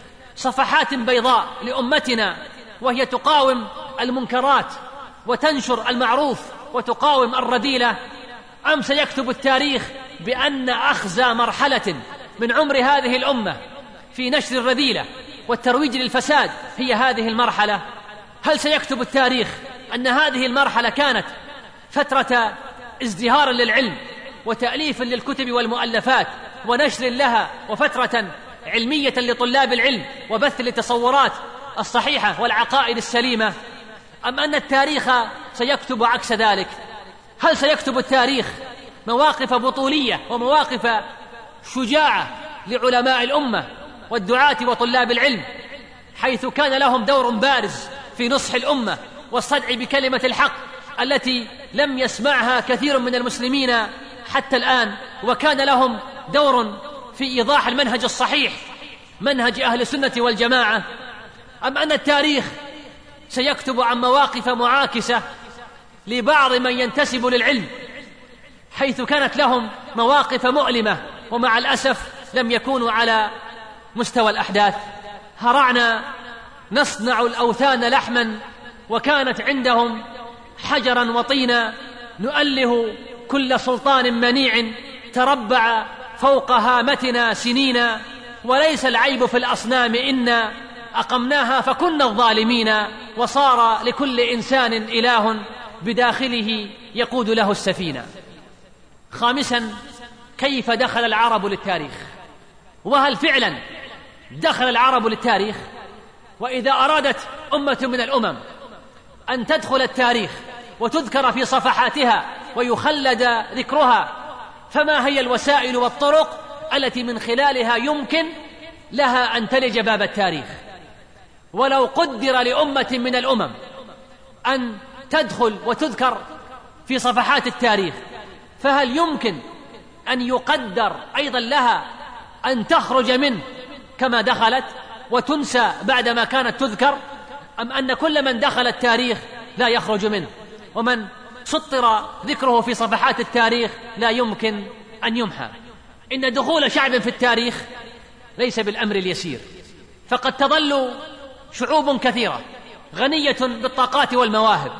صفحات بيضاء لأمتنا وهي تقاوم المنكرات وتنشر المعروف وتقاوم الرذيلة، أم سيكتب التاريخ بأن أخزى مرحلة من عمر هذه الأمة في نشر الرذيلة والترويج للفساد هي هذه المرحلة؟ هل سيكتب التاريخ أن هذه المرحلة كانت فترة ازدهار للعلم وتأليف للكتب والمؤلفات ونشر لها وفترة علمية لطلاب العلم وبث للتصورات الصحيحة والعقائد السليمة، أم أن التاريخ سيكتب عكس ذلك؟ هل سيكتب التاريخ مواقف بطولية ومواقف شجاعة لعلماء الأمة والدعاة وطلاب العلم حيث كان لهم دور بارز في نصح الأمة والصدع بكلمة الحق التي لم يسمعها كثير من المسلمين حتى الآن، وكان لهم دور في إيضاح المنهج الصحيح منهج أهل السنة والجماعة؟ أم أن التاريخ سيكتب عن مواقف معاكسة لبعض من ينتسب للعلم حيث كانت لهم مواقف مؤلمة ومع الأسف لم يكونوا على مستوى الأحداث؟ هرعنا نصنع الأوثان لحما وكانت عندهم حجرا وطينا، نؤله كل سلطان منيع تربع فوق هامتنا سنينا، وليس العيب في الأصنام إنا أقمناها فكنا الظالمين، وصار لكل إنسان إله بداخله يقود له السفينة. خامسا، كيف دخل العرب للتاريخ؟ وهل فعلا دخل العرب للتاريخ؟ وإذا أرادت أمة من الأمم أن تدخل التاريخ وتذكر في صفحاتها ويخلد ذكرها، فما هي الوسائل والطرق التي من خلالها يمكن لها أن تلج باب التاريخ؟ ولو قدر لأمة من الأمم أن تدخل وتذكر في صفحات التاريخ، فهل يمكن أن يقدر أيضا لها أن تخرج منه كما دخلت وتنسى بعدما كانت تذكر؟ أم أن كل من دخل التاريخ لا يخرج منه، ومن سطر ذكره في صفحات التاريخ لا يمكن أن يمحى؟ إن دخول شعب في التاريخ ليس بالأمر اليسير، فقد تظل شعوب كثيرة غنية بالطاقات والمواهب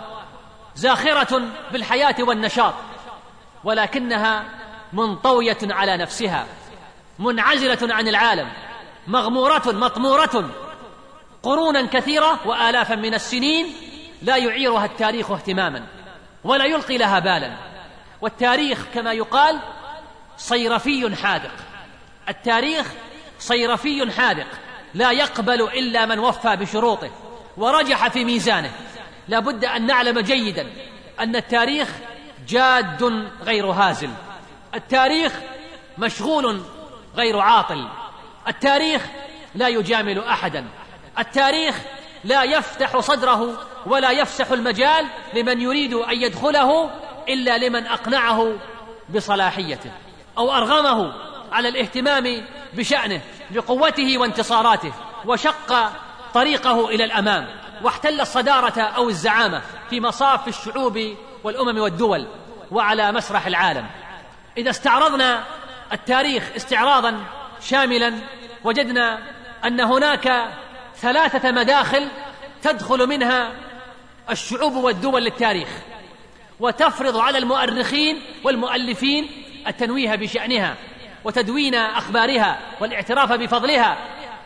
زاخرة بالحياة والنشاط، ولكنها منطوية على نفسها منعزلة عن العالم مغمورة مطمورة قرونا كثيرة وآلافا من السنين لا يعيرها التاريخ اهتماما ولا يلقي لها بالا. والتاريخ كما يقال صيرفي حاذق، التاريخ صيرفي حاذق لا يقبل إلا من وفى بشروطه ورجح في ميزانه. لا بد أن نعلم جيدا أن التاريخ جاد غير هازل، التاريخ مشغول غير عاطل، التاريخ لا يجامل أحدا، التاريخ لا يفتح صدره ولا يفسح المجال لمن يريد أن يدخله إلا لمن أقنعه بصلاحيته. أو أرغمه على الاهتمام بشأنه بقوته وانتصاراته، وشق طريقه إلى الأمام، واحتل الصدارة أو الزعامة في مصاف الشعوب والأمم والدول وعلى مسرح العالم. إذا استعرضنا التاريخ استعراضا شاملا وجدنا أن هناك ثلاثة مداخل تدخل منها الشعوب والدول للتاريخ، وتفرض على المؤرخين والمؤلفين التنويه بشأنها وتدوين أخبارها والاعتراف بفضلها،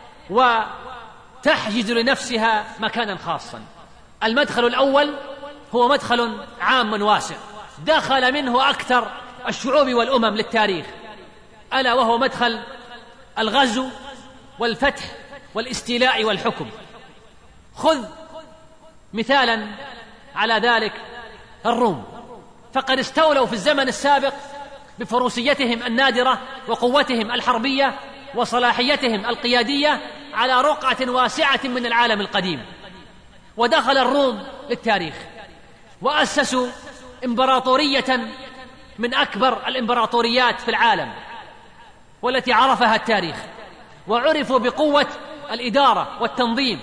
وتحجز لنفسها مكانا خاصا. المدخل الأول هو مدخل عام واسع دخل منه أكثر الشعوب والأمم للتاريخ، ألا وهو مدخل الغزو والفتح والاستيلاء والحكم. خذ مثالا على ذلك الروم، فقد استولوا في الزمن السابق بفروسيتهم النادرة وقوتهم الحربية وصلاحيتهم القيادية على رقعة واسعة من العالم القديم. ودخل الروم للتاريخ وأسسوا إمبراطورية من أكبر الإمبراطوريات في العالم والتي عرفها التاريخ، وعرفوا بقوة الإدارة والتنظيم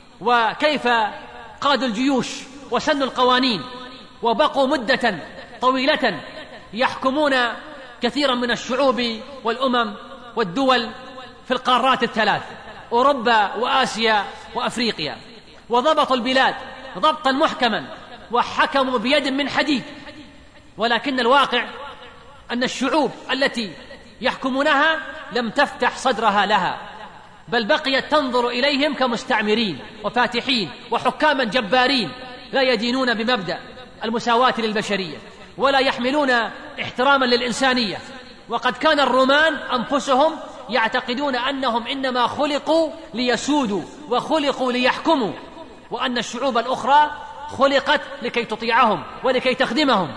وكيف قادوا الجيوش وسنوا القوانين، وبقوا مدة طويلة يحكمون كثيرا من الشعوب والأمم والدول في القارات الثلاث، أوروبا وآسيا وأفريقيا، وضبطوا البلاد ضبطا محكما وحكموا بيد من حديد. ولكن الواقع أن الشعوب التي يحكمونها لم تفتح صدرها لها، بل بقيت تنظر إليهم كمستعمرين وفاتحين وحكاما جبارين لا يدينون بمبدأ المساواة للبشرية ولا يحملون احتراما للإنسانية. وقد كان الرومان أنفسهم يعتقدون أنهم إنما خلقوا ليسودوا وخلقوا ليحكموا، وأن الشعوب الأخرى خلقت لكي تطيعهم ولكي تخدمهم.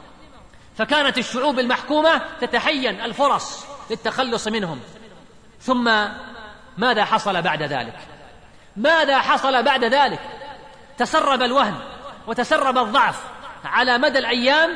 فكانت الشعوب المحكومة تتحين الفرص للتخلص منهم. ثم ماذا حصل بعد ذلك؟ ماذا حصل بعد ذلك؟ تسرب الوهن وتسرب الضعف على مدى الأيام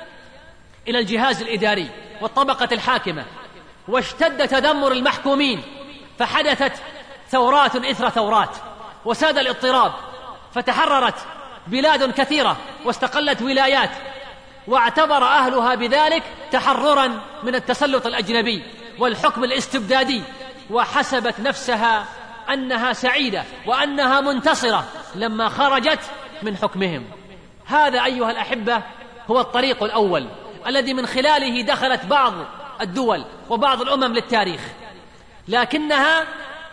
إلى الجهاز الإداري والطبقة الحاكمة، واشتد تذمر المحكومين، فحدثت ثورات إثر ثورات، وساد الاضطراب، فتحررت بلاد كثيرة واستقلت ولايات، واعتبر أهلها بذلك تحررا من التسلط الأجنبي والحكم الاستبدادي، وحسبت نفسها أنها سعيدة وأنها منتصرة لما خرجت من حكمهم. هذا أيها الأحبة هو الطريق الأول الذي من خلاله دخلت بعض الدول وبعض الأمم للتاريخ، لكنها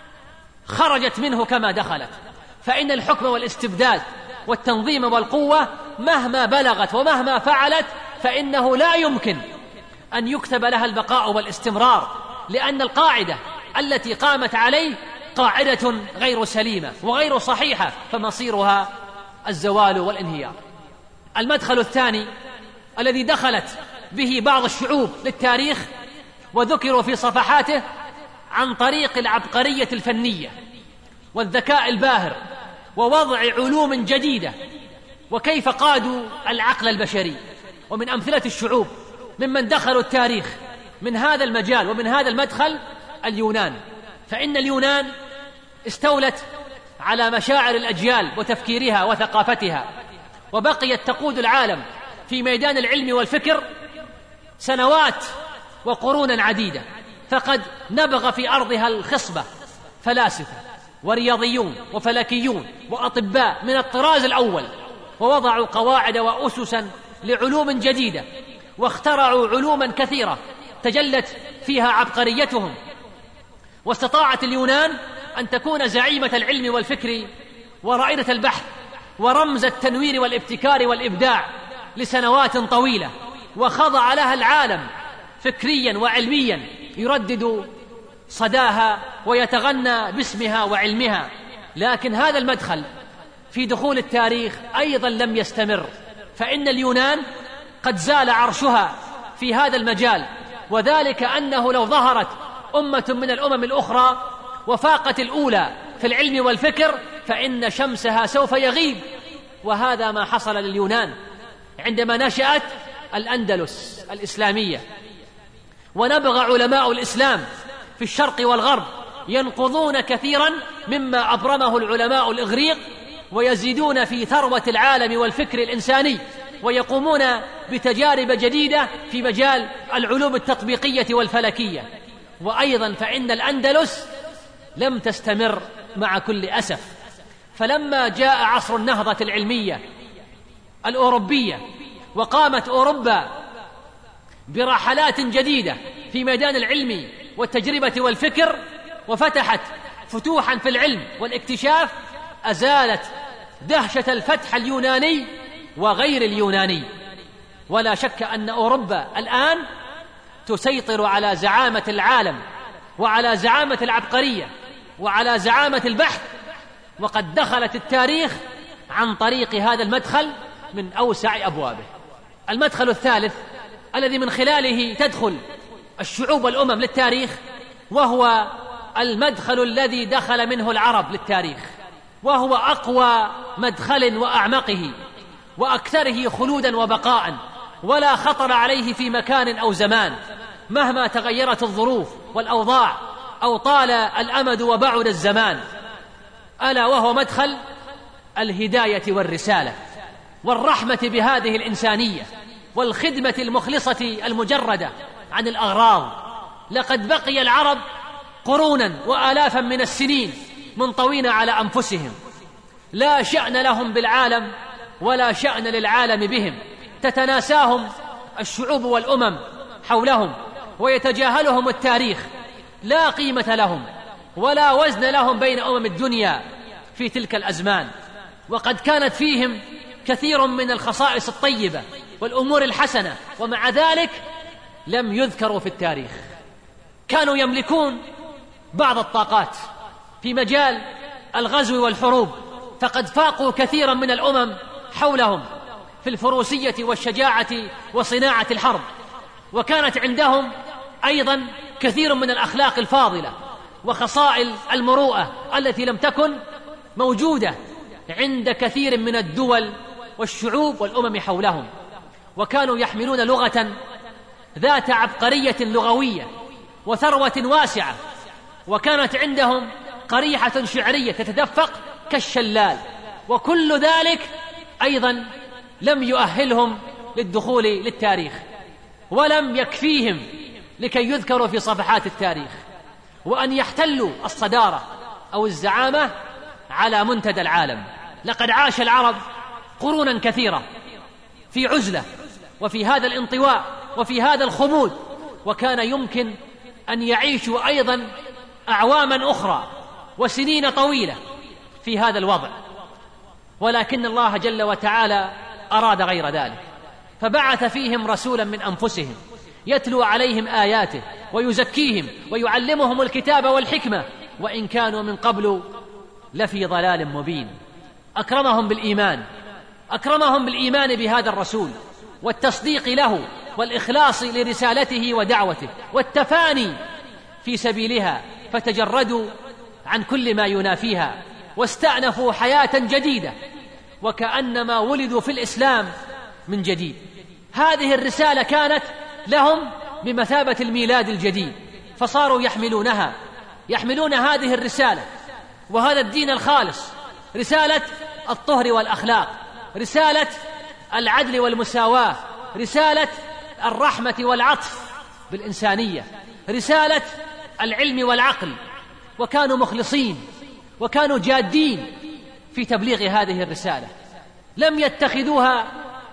خرجت منه كما دخلت. فإن الحكم والاستبداد والتنظيم والقوة مهما بلغت ومهما فعلت فإنه لا يمكن أن يكتب لها البقاء والاستمرار، لأن القاعدة التي قامت عليه قاعدة غير سليمة وغير صحيحة، فمصيرها الزوال والانهيار. المدخل الثاني الذي دخلت به بعض الشعوب للتاريخ وذكروا في صفحاته عن طريق العبقرية الفنية والذكاء الباهر ووضع علوم جديدة، وكيف قادوا العقل البشري. ومن أمثلة الشعوب ممن دخلوا التاريخ من هذا المجال ومن هذا المدخل اليونان. فإن اليونان استولت على مشاعر الأجيال وتفكيرها وثقافتها، وبقيت تقود العالم في ميدان العلم والفكر سنوات وقرونا عديدة. فقد نبغ في أرضها الخصبة فلاسفة ورياضيون وفلكيون وأطباء من الطراز الأول، ووضعوا قواعد وأسسا لعلوم جديدة، واخترعوا علوما كثيرة تجلت فيها عبقريتهم. واستطاعت اليونان أن تكون زعيمة العلم والفكر ورائدة البحث ورمز التنوير والابتكار والإبداع لسنوات طويلة، وخضع لها العالم فكريا وعلميا يردد صداها ويتغنى باسمها وعلمها. لكن هذا المدخل في دخول التاريخ أيضا لم يستمر، فإن اليونان قد زال عرشها في هذا المجال، وذلك أنه لو ظهرت أمة من الأمم الأخرى وفاقت الأولى في العلم والفكر فإن شمسها سوف يغيب. وهذا ما حصل لليونان عندما نشأت الأندلس الإسلامية، ونبغ علماء الإسلام في الشرق والغرب ينقضون كثيرا مما أبرمه العلماء الإغريق، ويزيدون في ثروة العالم والفكر الإنساني، ويقومون بتجارب جديدة في مجال العلوم التطبيقية والفلكية. وأيضا فإن الأندلس لم تستمر مع كل أسف، فلما جاء عصر النهضة العلمية الأوروبية وقامت أوروبا برحلات جديدة في ميدان العلم والتجربة والفكر، وفتحت فتوحا في العلم والاكتشاف، أزالت دهشة الفتح اليوناني وغير اليوناني. ولا شك أن أوروبا الآن تسيطر على زعامة العالم وعلى زعامة العبقرية وعلى زعامة البحث، وقد دخلت التاريخ عن طريق هذا المدخل من أوسع أبوابه. المدخل الثالث الذي من خلاله تدخل الشعوب والأمم للتاريخ، وهو المدخل الذي دخل منه العرب للتاريخ، وهو أقوى مدخل وأعمقه وأكثره خلودا وبقاء، ولا خطر عليه في مكان أو زمان مهما تغيرت الظروف والأوضاع أو طال الأمد وبعد الزمان، ألا وهو مدخل الهداية والرسالة والرحمة بهذه الإنسانية والخدمة المخلصة المجردة عن الأغراض. لقد بقي العرب قرونا وآلافا من السنين منطوين على أنفسهم، لا شأن لهم بالعالم ولا شأن للعالم بهم، تتناساهم الشعوب والأمم حولهم ويتجاهلهم التاريخ، لا قيمة لهم ولا وزن لهم بين أمم الدنيا في تلك الأزمان. وقد كانت فيهم كثير من الخصائص الطيبة والأمور الحسنة، ومع ذلك لم يذكروا في التاريخ. كانوا يملكون بعض الطاقات في مجال الغزو والحروب، فقد فاقوا كثيرا من الأمم حولهم في الفروسية والشجاعة وصناعة الحرب، وكانت عندهم أيضا كثير من الأخلاق الفاضلة وخصائل المروءة التي لم تكن موجودة عند كثير من الدول والشعوب والأمم حولهم. وكانوا يحملون لغة ذات عبقرية لغوية وثروة واسعة، وكانت عندهم قريحة شعرية تتدفق كالشلال، وكل ذلك أيضا لم يؤهلهم للدخول للتاريخ، ولم يكفيهم لكي يذكروا في صفحات التاريخ وأن يحتلوا الصدارة أو الزعامة على منتدى العالم. لقد عاش العرب قرونا كثيرة في عزلة وفي هذا الانطواء وفي هذا الخمود، وكان يمكن أن يعيشوا أيضا أعواما أخرى وسنين طويلة في هذا الوضع، ولكن الله جل وتعالى أراد غير ذلك، فبعث فيهم رسولا من أنفسهم يتلو عليهم آياته ويزكيهم ويعلمهم الكتاب والحكمة، وإن كانوا من قبل لفي ضلال مبين. أكرمهم بالإيمان، أكرمهم بالإيمان بهذا الرسول والتصديق له والإخلاص لرسالته ودعوته والتفاني في سبيلها، فتجردوا عن كل ما ينافيها واستأنفوا حياة جديدة وكأنما ولدوا في الإسلام من جديد. هذه الرسالة كانت لهم بمثابة الميلاد الجديد، فصاروا يحملونها يحملون هذه الرسالة وهذا الدين الخالص، رسالة الطهر والأخلاق، رسالة العدل والمساواة، رسالة الرحمة والعطف بالإنسانية، رسالة العلم والعقل. وكانوا مخلصين وكانوا جادين في تبليغ هذه الرسالة، لم يتخذوها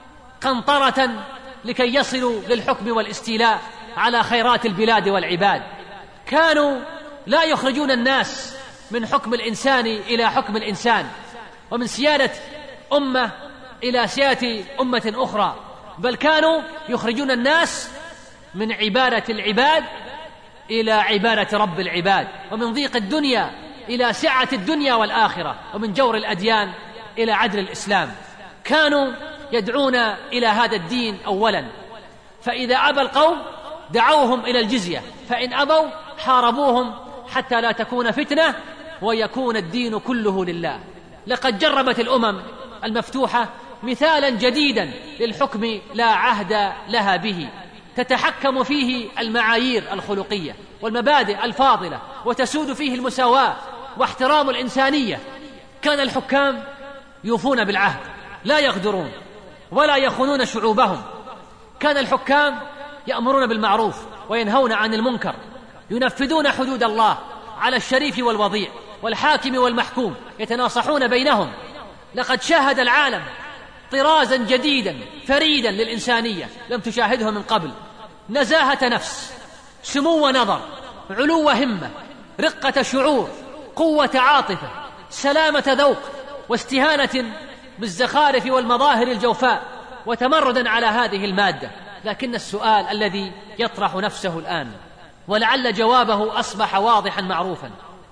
قنطرة لكي يصلوا للحكم والاستيلاء على خيرات البلاد والعباد. كانوا لا يخرجون الناس من حكم الإنسان إلى حكم الإنسان، ومن سيادة أمة إلى سيادة أمة أخرى، بل كانوا يخرجون الناس من عبادة العباد إلى عبادة رب العباد، ومن ضيق الدنيا إلى سعة الدنيا والآخرة، ومن جور الأديان إلى عدل الإسلام. كانوا يدعون إلى هذا الدين أولا، فإذا أبى القوم دعوهم إلى الجزية، فإن أبوا حاربوهم حتى لا تكون فتنة ويكون الدين كله لله. لقد جربت الأمم المفتوحة مثالا جديدا للحكم لا عهد لها به، تتحكم فيه المعايير الخلقية والمبادئ الفاضلة، وتسود فيه المساواة واحترام الإنسانية. كان الحكام يوفون بالعهد، لا يغدرون ولا يخونون شعوبهم. كان الحكام يأمرون بالمعروف وينهون عن المنكر، ينفذون حدود الله على الشريف والوضيع والحاكم والمحكوم، يتناصحون بينهم. لقد شاهد العالم طرازا جديدا فريدا للإنسانية لم تشاهده من قبل: نزاهة نفس، سمو نظر، علو همة، رقة شعور، قوة عاطفة، سلامة ذوق، واستهانة بالزخارف والمظاهر الجوفاء، وتمردا على هذه المادة. لكن السؤال الذي يطرح نفسه الآن، ولعل جوابه أصبح واضحا معروفا: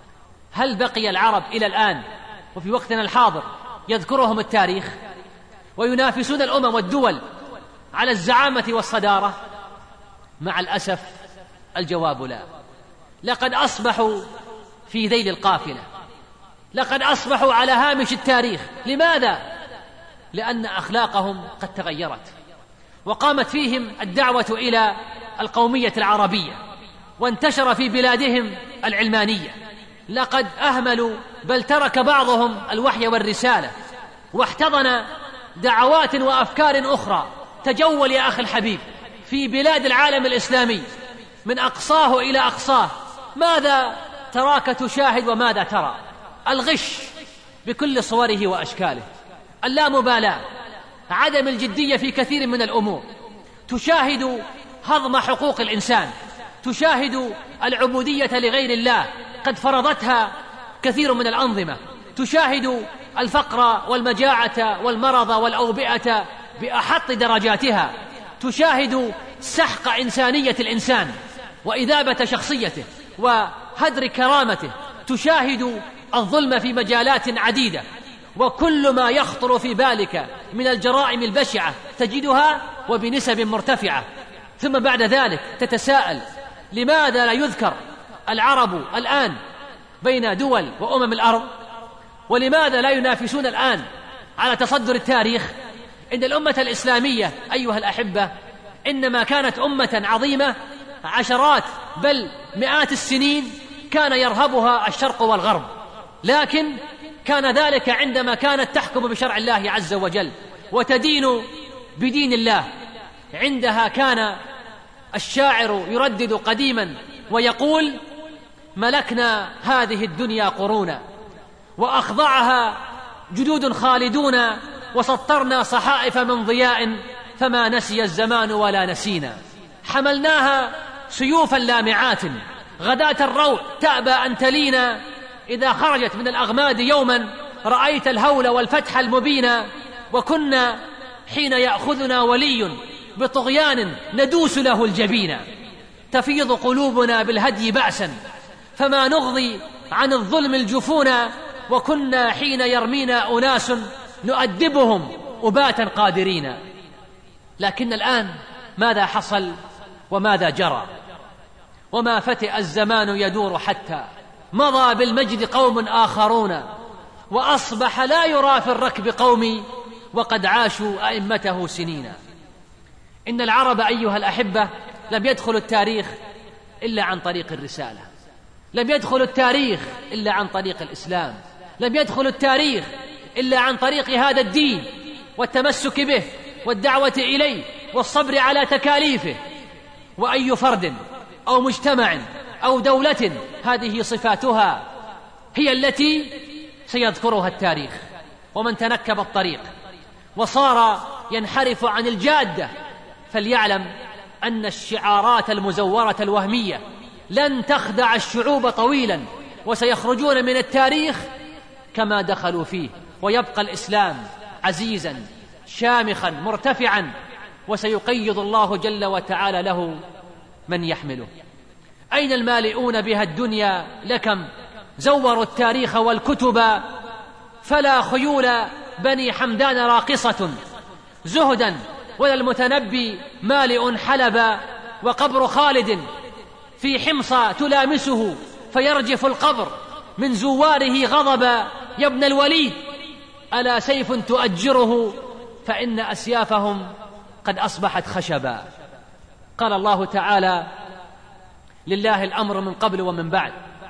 هل بقي العرب إلى الآن وفي وقتنا الحاضر يذكرهم التاريخ وينافسون الأمم والدول على الزعامة والصدارة؟ مع الأسف الجواب لا. لقد أصبحوا في ذيل القافلة، لقد أصبحوا على هامش التاريخ. لماذا؟ لأن أخلاقهم قد تغيرت، وقامت فيهم الدعوة إلى القومية العربية، وانتشر في بلادهم العلمانية. لقد أهملوا بل ترك بعضهم الوحي والرسالة، واحتضن دعوات وأفكار أخرى. تجول يا أخي الحبيب في بلاد العالم الإسلامي من أقصاه إلى أقصاه، ماذا تراك تشاهد وماذا ترى؟ الغش بكل صوره وأشكاله، اللامبالاة، عدم الجدية في كثير من الأمور. تشاهد هضم حقوق الإنسان، تشاهد العبودية لغير الله قد فرضتها كثير من الأنظمة، تشاهد الفقر والمجاعة والمرض والأوبئة بأحط درجاتها، تشاهد سحق إنسانية الإنسان وإذابة شخصيته وهدر كرامته، تشاهد الظلم في مجالات عديدة. وكل ما يخطر في بالك من الجرائم البشعة تجدها وبنسب مرتفعة. ثم بعد ذلك تتساءل: لماذا لا يذكر العرب الآن بين دول وأمم الأرض؟ ولماذا لا ينافسون الآن على تصدر التاريخ؟ إن الأمة الإسلامية أيها الأحبة إنما كانت أمة عظيمة عشرات بل مئات السنين كان يرهبها الشرق والغرب، لكن كان ذلك عندما كانت تحكم بشرع الله عز وجل وتدين بدين الله. عندها كان الشاعر يردد قديما ويقول: ملكنا هذه الدنيا قرونا وأخضعها جدود خالدون، وسطرنا صحائف من ضياء فما نسي الزمان ولا نسينا. حملناها سيوفا لامعات غداة الروع تأبى أن تلينا، إذا خرجت من الأغماد يوما رأيت الهول والفتح المبين. وكنا حين يأخذنا ولي بطغيان ندوس له الجبين، تفيض قلوبنا بالهدي بأسا فما نغضي عن الظلم الجفونا. وكنا حين يرمينا أناس نؤدبهم أباتا قادرين. لكن الآن ماذا حصل وماذا جرى؟ وما فتئ الزمان يدور حتى مضى بالمجد قوم آخرون، وأصبح لا يرى في الركب قومي وقد عاشوا أئمته سنين. إن العرب أيها الأحبة لم يدخلوا التاريخ إلا عن طريق الرسالة، لم يدخلوا التاريخ إلا عن طريق الإسلام، لم يدخلوا التاريخ إلا عن طريق هذا الدين والتمسك به والدعوة إليه والصبر على تكاليفه. وأي فرد أو مجتمع أو دولة هذه صفاتها هي التي سيذكرها التاريخ. ومن تنكب الطريق وصار ينحرف عن الجادة فليعلم أن الشعارات المزورة الوهمية لن تخدع الشعوب طويلا، وسيخرجون من التاريخ كما دخلوا فيه، ويبقى الإسلام عزيزا شامخا مرتفعا، وسيقيض الله جل وتعالى له من يحمله. أين المالئون بها الدنيا لكم زوروا التاريخ والكتب، فلا خيول بني حمدان راقصة زهدا ولا المتنبي مالئ حلبا. وقبر خالد في حمص تلامسه فيرجف القبر من زواره غضبا. يا ابن الوليد ألا سيف تؤجره فإن أسيافهم قد أصبحت خشبا. قال الله تعالى: لله الأمر من قبل ومن بعد،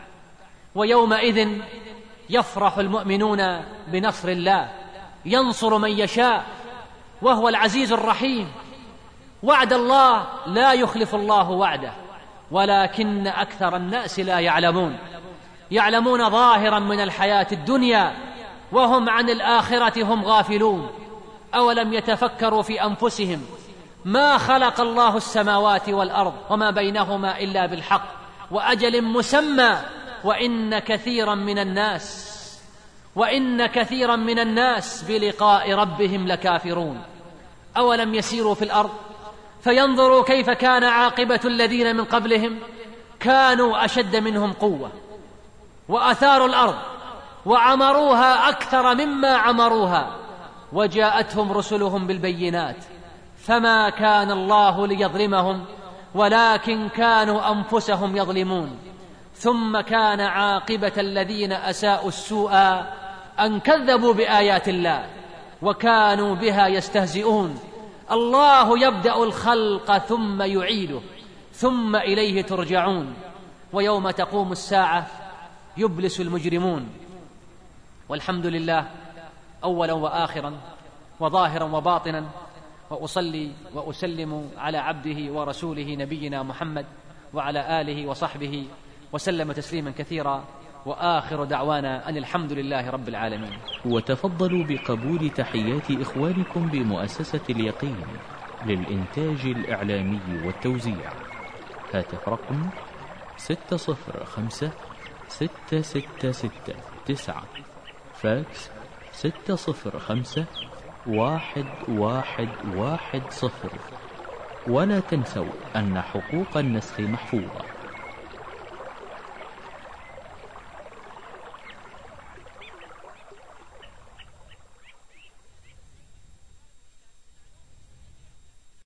ويومئذ يفرح المؤمنون بنصر الله ينصر من يشاء وهو العزيز الرحيم. وعد الله لا يخلف الله وعده، ولكن أكثر الناس لا يعلمون، يعلمون ظاهرا من الحياة الدنيا وهم عن الآخرة هم غافلون. أولم يتفكروا في أنفسهم ما خلق الله السماوات والأرض وما بينهما إلا بالحق وأجل مسمى، وإن كثيرا من الناس وإن كثيرا من الناس بلقاء ربهم لكافرون. أولم يسيروا في الأرض فينظروا كيف كان عاقبة الذين من قبلهم، كانوا أشد منهم قوة وأثاروا الأرض وعمروها أكثر مما عمروها، وجاءتهم رسلهم بالبينات، فما كان الله ليظلمهم ولكن كانوا أنفسهم يظلمون. ثم كان عاقبة الذين أساءوا السوء أن كذبوا بآيات الله وكانوا بها يستهزئون. الله يبدأ الخلق ثم يعيده ثم إليه ترجعون. ويوم تقوم الساعة يبلس المجرمون. والحمد لله أولا وآخرا وظاهرا وباطنا، وأصلي وأسلم على عبده ورسوله نبينا محمد وعلى آله وصحبه وسلم تسليما كثيرا، وآخر دعوانا أن الحمد لله رب العالمين.
وتفضلوا بقبول تحيات إخوانكم بمؤسسة اليقين للإنتاج الإعلامي والتوزيع. هاتف رقم ستة صفر خمسة ستة ستة ستة تسعة، فاكس ستة صفر خمسة واحد واحد واحد صفر. ولا تنسوا أن حقوق النسخ محفوظة.